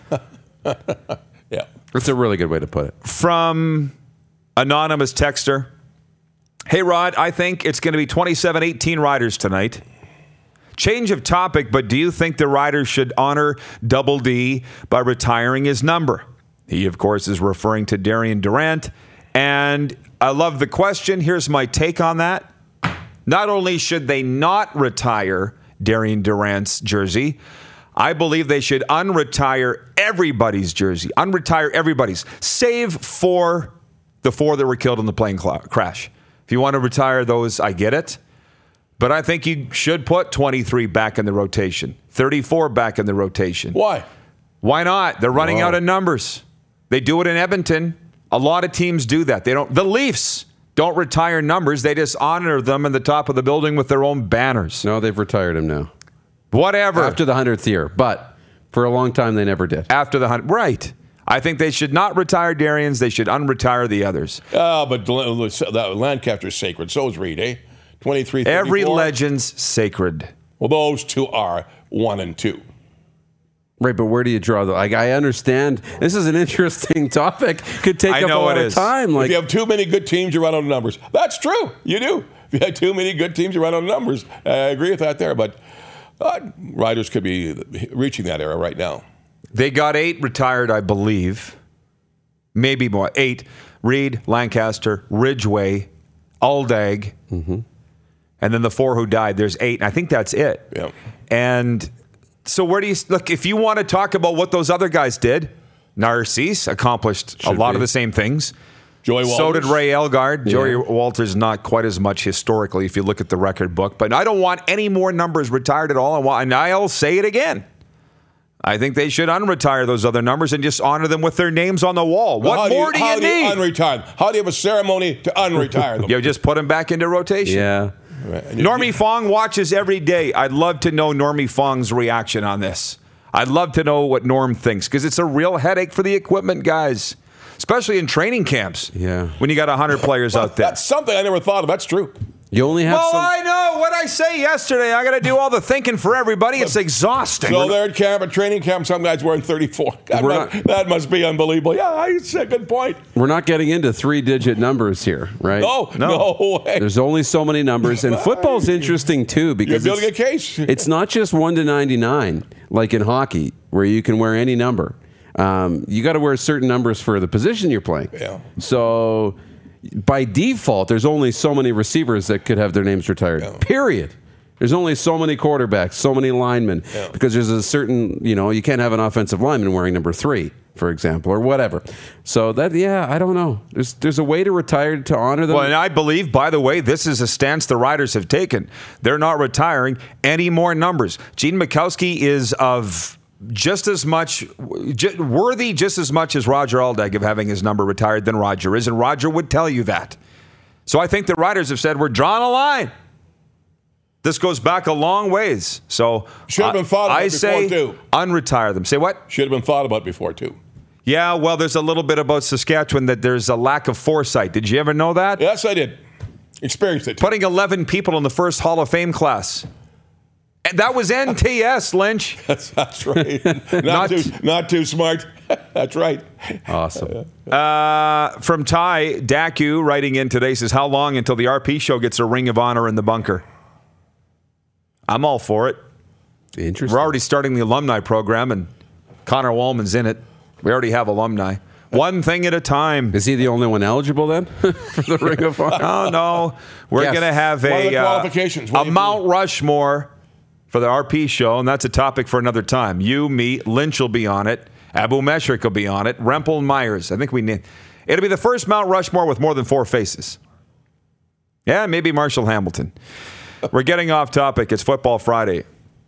Yeah. That's a really good way to put it. From anonymous texter, hey Rod, I think it's going to be 27-18 Riders tonight. Change of topic, but do you think the Riders should honor Double D by retiring his number? He, of course, is referring to Darian Durant. And I love the question. Here's my take on that. Not only should they not retire Darian Durant's jersey, I believe they should unretire everybody's jersey. Unretire everybody's. Save for the 4 that were killed in the plane crash. If you want to retire those, I get it. But I think you should put 23 back in the rotation. 34 back in the rotation. Why? Why not? They're running out of numbers. They do it in Edmonton. A lot of teams do that. They don't. The Leafs don't retire numbers. They just honor them in the top of the building with their own banners. No, they've retired him now. Whatever. After the 100th year. But for a long time, they never did. After the 100th. Right. I think they should not retire Darian's. They should unretire the others. But Lancaster's sacred. So is Reed, eh? 23, 34. Every legend's sacred. Well, those two are 1 and 2. Right, but where do you draw the... Like, I understand. This is an interesting topic. Could take up a lot of time. If you have too many good teams, you run out of numbers. That's true. You do. If you have too many good teams, you run out of numbers. I agree with that there. But Riders could be reaching that era right now. They got 8 retired, I believe. Maybe more. 8. Reed, Lancaster, Ridgway, Aldag. Mm-hmm. And then the 4 who died. There's 8. And I think that's it. Yeah. And... so where do you look? If you want to talk about what those other guys did, Narcisse accomplished a lot of the same things. Joey Walters. So did Ray Elgard. Joey Walters not quite as much historically if you look at the record book. But I don't want any more numbers retired at all. And I'll say it again. I think they should unretire those other numbers and just honor them with their names on the wall. What more do you need? How do you unretire them? How do you have a ceremony to unretire them? You just put them back into rotation. Yeah. Right. Normie Fong watches every day. I'd love to know Normie Fong's reaction on this. I'd love to know what Norm thinks because it's a real headache for the equipment guys, especially in training camps. Yeah. When you got 100 players out there. That's something I never thought of. That's true. You only have I know. What I say yesterday, I got to do all the thinking for everybody. It's exhausting. So they're at camp, at training camp, some guys wearing 34. That must be unbelievable. Yeah, it's a good point. We're not getting into 3-digit numbers here, right? No way. There's only so many numbers. And football's interesting, too, because you're building a case. It's not just 1 to 99, like in hockey, where you can wear any number. You got to wear certain numbers for the position you're playing. Yeah. So by default, there's only so many receivers that could have their names retired. Yeah. Period. There's only so many quarterbacks, so many linemen, because there's a certain, you can't have an offensive lineman wearing number 3, for example, or whatever. So I don't know. There's a way to retire to honor them. Well, and I believe, by the way, this is a stance the Riders have taken. They're not retiring any more numbers. Gene Mikowski is of just as much worthy just as much as Roger Aldag of having his number retired than Roger is, and Roger would tell you that. So I think the Riders have said, we're drawing a line. This goes back a long ways. So should have been thought about before, too. Unretire them. Say what? Should have been thought about before, too. Yeah, well, there's a little bit about Saskatchewan that there's a lack of foresight. Did you ever know that? Yes, I did. Experienced it. Putting 11 people in the first Hall of Fame class. And that was NTS, Lynch. That's right. Not too smart. That's right. Awesome. From Ty Dacu writing in today says, how long until the RP show gets a Ring of Honor in the bunker? I'm all for it. Interesting. We're already starting the alumni program, and Connor Wallman's in it. We already have alumni. One thing at a time. Is he the only one eligible then for the Ring of Honor? Oh, no. We're going to have What are the qualifications? A Mount Rushmore for the RP show, and that's a topic for another time. You, me, Lynch will be on it. Abu Meshrik will be on it. Rempel and Myers. I think it'll be the first Mount Rushmore with more than 4 faces. Yeah, maybe Marshall Hamilton. We're getting off topic. It's Football Friday.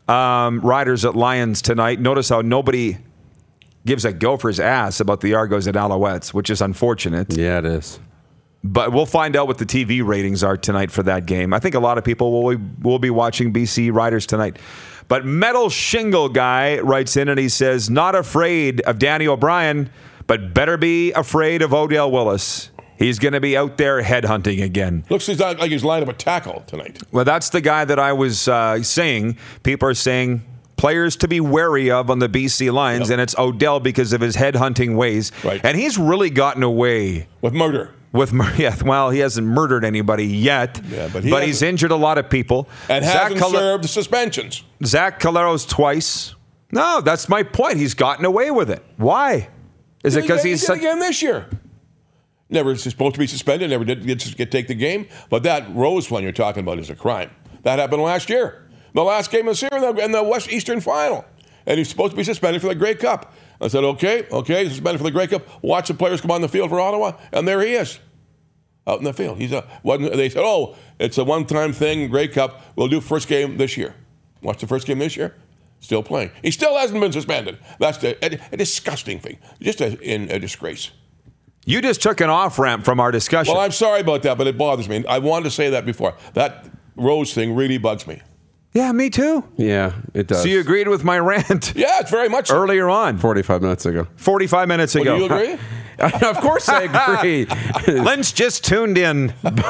Riders at Lions tonight. Notice how nobody gives a gopher's ass about the Argos at Alouettes, which is unfortunate. Yeah, it is. But we'll find out what the TV ratings are tonight for that game. I think a lot of people will be watching BC Riders tonight. But Metal Shingle Guy writes in and he says, not afraid of Danny O'Brien, but better be afraid of Odell Willis. He's going to be out there headhunting again. Looks like he's lined up a tackle tonight. Well, that's the guy that I was saying. People are saying players to be wary of on the BC Lions, and it's Odell because of his headhunting ways. Right. And he's really gotten away. With murder. Well, he hasn't murdered anybody yet, but he's injured a lot of people. And hasn't served suspensions. Zach Caleros twice. No, that's my point. He's gotten away with it. Why? Is it because he's again this year? Never supposed to be suspended. Never did take the game. But that Rose one you're talking about is a crime. That happened last year. The last game of the series in the West Eastern Final. And he's supposed to be suspended for the Grey Cup. I said, okay, suspended for the Grey Cup. Watch the players come on the field for Ottawa. And there he is. Out in the field. They said, it's a one-time thing, Grey Cup. We'll do first game this year. Watch the first game this year. Still playing. He still hasn't been suspended. That's a disgusting thing. Just a disgrace. You just took an off-ramp from our discussion. Well, I'm sorry about that, but it bothers me. I wanted to say that before. That Rose thing really bugs me. Yeah, me too. Yeah, it does. So you agreed with my rant? Yeah, it's very much so. Earlier on. 45 minutes ago. 45 minutes ago. Do you agree? Of course I agree. Lynch just tuned in.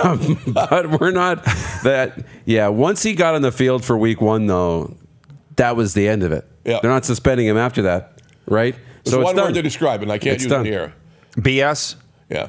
But we're not that. Yeah, once he got on the field for week 1, though, that was the end of it. Yeah. They're not suspending him after that, right? There's one word to describe it, and I can't use it here. BS? Yeah.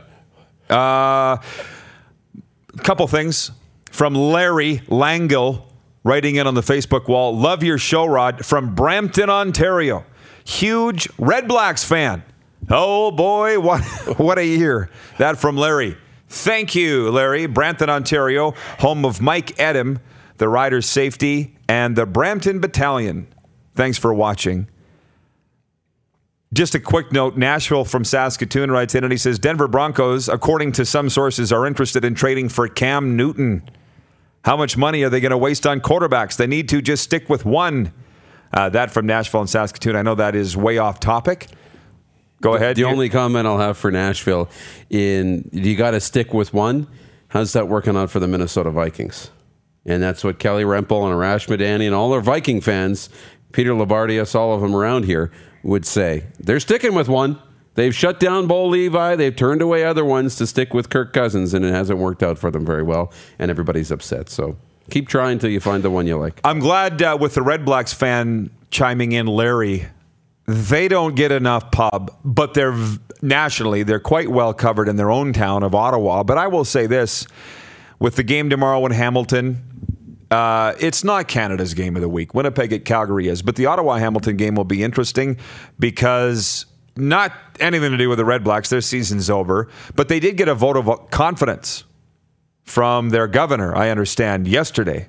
Couple things from Larry Langill writing in on the Facebook wall. Love your show, Rod, from Brampton, Ontario. Huge Red Blacks fan. Oh, boy, what a year. That from Larry. Thank you, Larry. Brampton, Ontario, home of Mike Edem, the Riders' safety, and the Brampton Battalion. Thanks for watching. Just a quick note, Nashville from Saskatoon writes in and he says, Denver Broncos, according to some sources, are interested in trading for Cam Newton. How much money are they going to waste on quarterbacks? They need to just stick with one. That from Nashville and Saskatoon. I know that is way off topic. Go ahead. The only comment I'll have for Nashville, you got to stick with one. How's that working out for the Minnesota Vikings? And that's what Kelly Rempel and Arash Madani and all our Viking fans, Peter Labardius, all of them around here, would say. They're sticking with one. They've shut down Bo Levi. They've turned away other ones to stick with Kirk Cousins, and it hasn't worked out for them very well, and everybody's upset. So keep trying until you find the one you like. I'm glad with the Red Blacks fan chiming in, Larry, they don't get enough pub, but they're nationally, they're quite well covered in their own town of Ottawa. But I will say this, with the game tomorrow in Hamilton, it's not Canada's game of the week. Winnipeg at Calgary is. But the Ottawa-Hamilton game will be interesting because not anything to do with the Red Blacks. Their season's over. But they did get a vote of confidence from their governor, I understand, yesterday.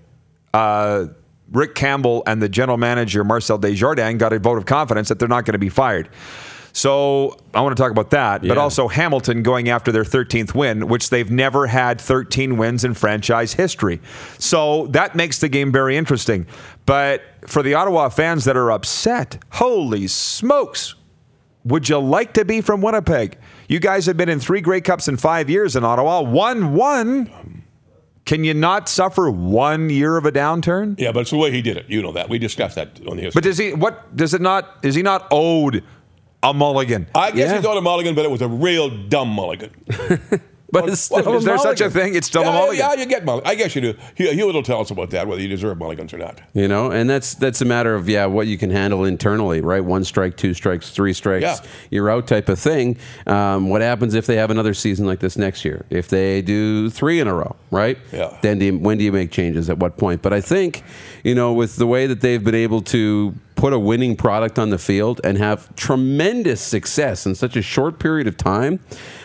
Rick Campbell and the general manager, Marcel Desjardins, got a vote of confidence that they're not going to be fired. So I want to talk about that, but also Hamilton going after their 13th win, which they've never had 13 wins in franchise history. So that makes the game very interesting. But for the Ottawa fans that are upset, holy smokes, would you like to be from Winnipeg? You guys have been in 3 Grey Cups in 5 years in Ottawa, 1-1. Can you not suffer 1 year of a downturn? Yeah, but it's the way he did it. You know that. We discussed that on the history. But is he not owed a mulligan? I guess he's owed a mulligan, but it was a real dumb mulligan. But it's still is there such a thing? It's still a mulligan. Yeah, you get mulligan. I guess you do. Hewitt will tell us about that, whether you deserve mulligans or not. You know, and that's a matter of what you can handle internally, right? 1 strike, 2 strikes, 3 strikes, you're out type of thing. What happens if they have another season like this next year? If they do 3 in a row, right? Yeah. Then when do you make changes? At what point? But I think, with the way that they've been able to put a winning product on the field and have tremendous success in such a short period of time,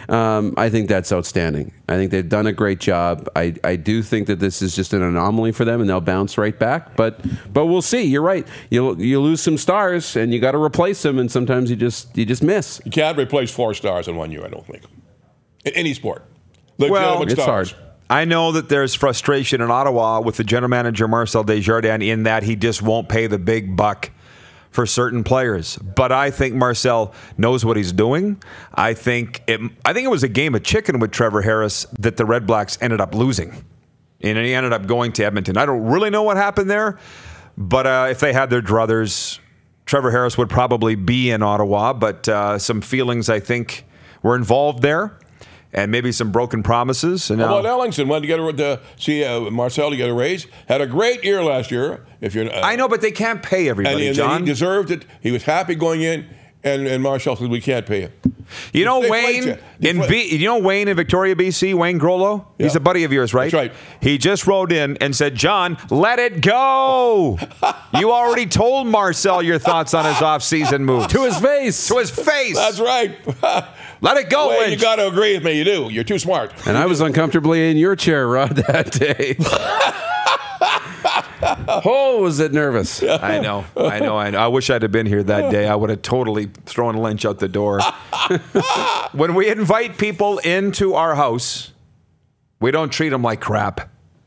I think that's outstanding. I think they've done a great job. I do think that this is just an anomaly for them, and they'll bounce right back. But we'll see. You're right. You lose some stars, and you got to replace them, and sometimes you just miss. You can't replace 4 stars in 1 year, I don't think. In any sport. It's hard. I know that there's frustration in Ottawa with the general manager, Marcel Desjardins, in that he just won't pay the big buck for certain players. But I think Marcel knows what he's doing. I think it was a game of chicken with Trevor Harris that the Red Blacks ended up losing. And he ended up going to Edmonton. I don't really know what happened there, but if they had their druthers, Trevor Harris would probably be in Ottawa. But some feelings, I think, were involved there. And maybe some broken promises. And how about Ellingson? Wanted to see Marcel to get a raise. Had a great year last year. I know, but they can't pay everybody, John. He deserved it. He was happy going in, and Marcel said, we can't pay him. Wayne in Victoria, BC, Wayne Grollo? Yeah. He's a buddy of yours, right? That's right. He just wrote in and said, John, let it go. You already told Marcel your thoughts on his off-season moves. To his face. To his face. That's right. Let it go, Wayne, you got to agree with me. You do. You're too smart. And I was uncomfortably in your chair, Rod, that day. Was it nervous? I know. I wish I'd have been here that day. I would have totally thrown Lynch out the door. When we invite people into our house, we don't treat them like crap.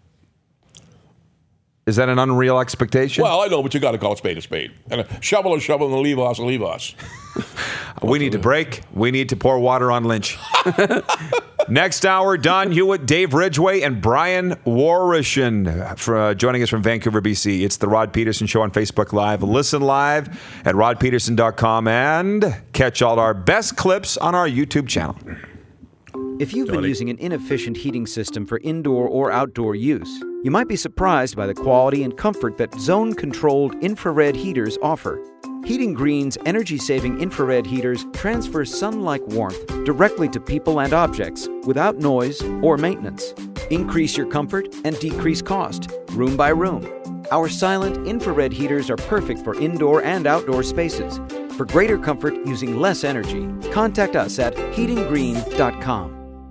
Is that an unreal expectation? Well, I know, but you got to call a spade, and a shovel, and a leave us. We need to break. We need to pour water on Lynch. Next hour, Don Hewitt, Dave Ridgway, and Brian Warishin for joining us from Vancouver, BC. It's the Rod Peterson Show on Facebook Live. Listen live at rodpeterson.com and catch all our best clips on our YouTube channel. If you've been using an inefficient heating system for indoor or outdoor use, you might be surprised by the quality and comfort that zone-controlled infrared heaters offer. Heating Green's energy-saving infrared heaters transfer sun-like warmth directly to people and objects without noise or maintenance. Increase your comfort and decrease cost, room by room. Our silent infrared heaters are perfect for indoor and outdoor spaces. For greater comfort using less energy, contact us at heatinggreen.com.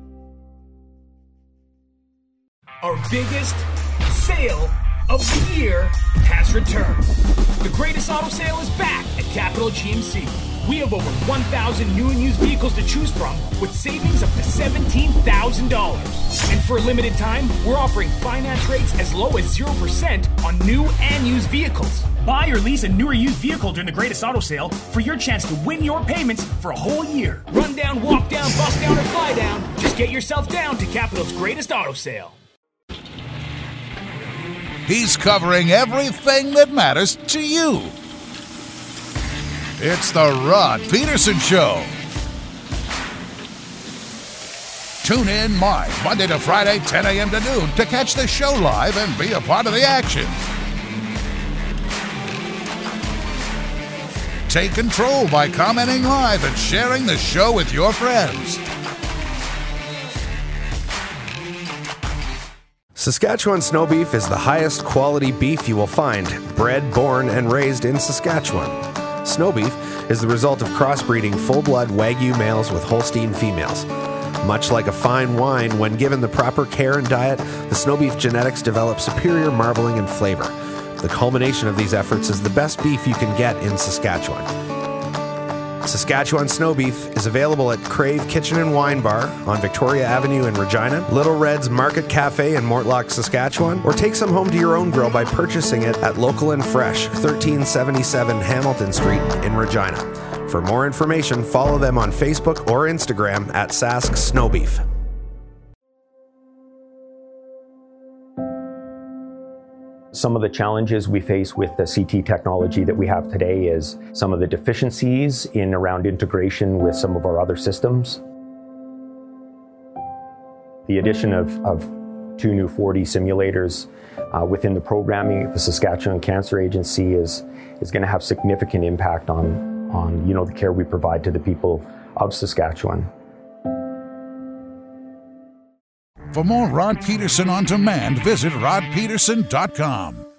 Our biggest sale of the year has returned. The greatest auto sale is back at Capital GMC. We have over 1,000 new and used vehicles to choose from with savings up to $17,000. And for a limited time, we're offering finance rates as low as 0% on new and used vehicles. Buy or lease a new or used vehicle during the greatest auto sale for your chance to win your payments for a whole year. Run down, walk down, bust down, or fly down. Just get yourself down to Capital's greatest auto sale. He's covering everything that matters to you. It's the Rod Peterson Show. Tune in live Monday to Friday, 10 a.m. to noon to catch the show live and be a part of the action. Take control by commenting live and sharing the show with your friends. Saskatchewan snow beef is the highest quality beef you will find, bred, born, and raised in Saskatchewan. Snow beef is the result of crossbreeding full-blood Wagyu males with Holstein females. Much like a fine wine, when given the proper care and diet, the snow beef genetics develop superior marbling and flavor. The culmination of these efforts is the best beef you can get in Saskatchewan. Saskatchewan Snow Beef is available at Crave Kitchen and Wine Bar on Victoria Avenue in Regina, Little Red's Market Cafe in Mortlock, Saskatchewan, or take some home to your own grill by purchasing it at Local and Fresh, 1377 Hamilton Street in Regina. For more information, follow them on Facebook or Instagram at Sask Snow Beef. Some of the challenges we face with the CT technology that we have today is some of the deficiencies in around integration with some of our other systems. The addition of 2 new 4D simulators within the programming of the Saskatchewan Cancer Agency is going to have significant impact on the care we provide to the people of Saskatchewan. For more Rod Peterson on demand, visit rodpeterson.com.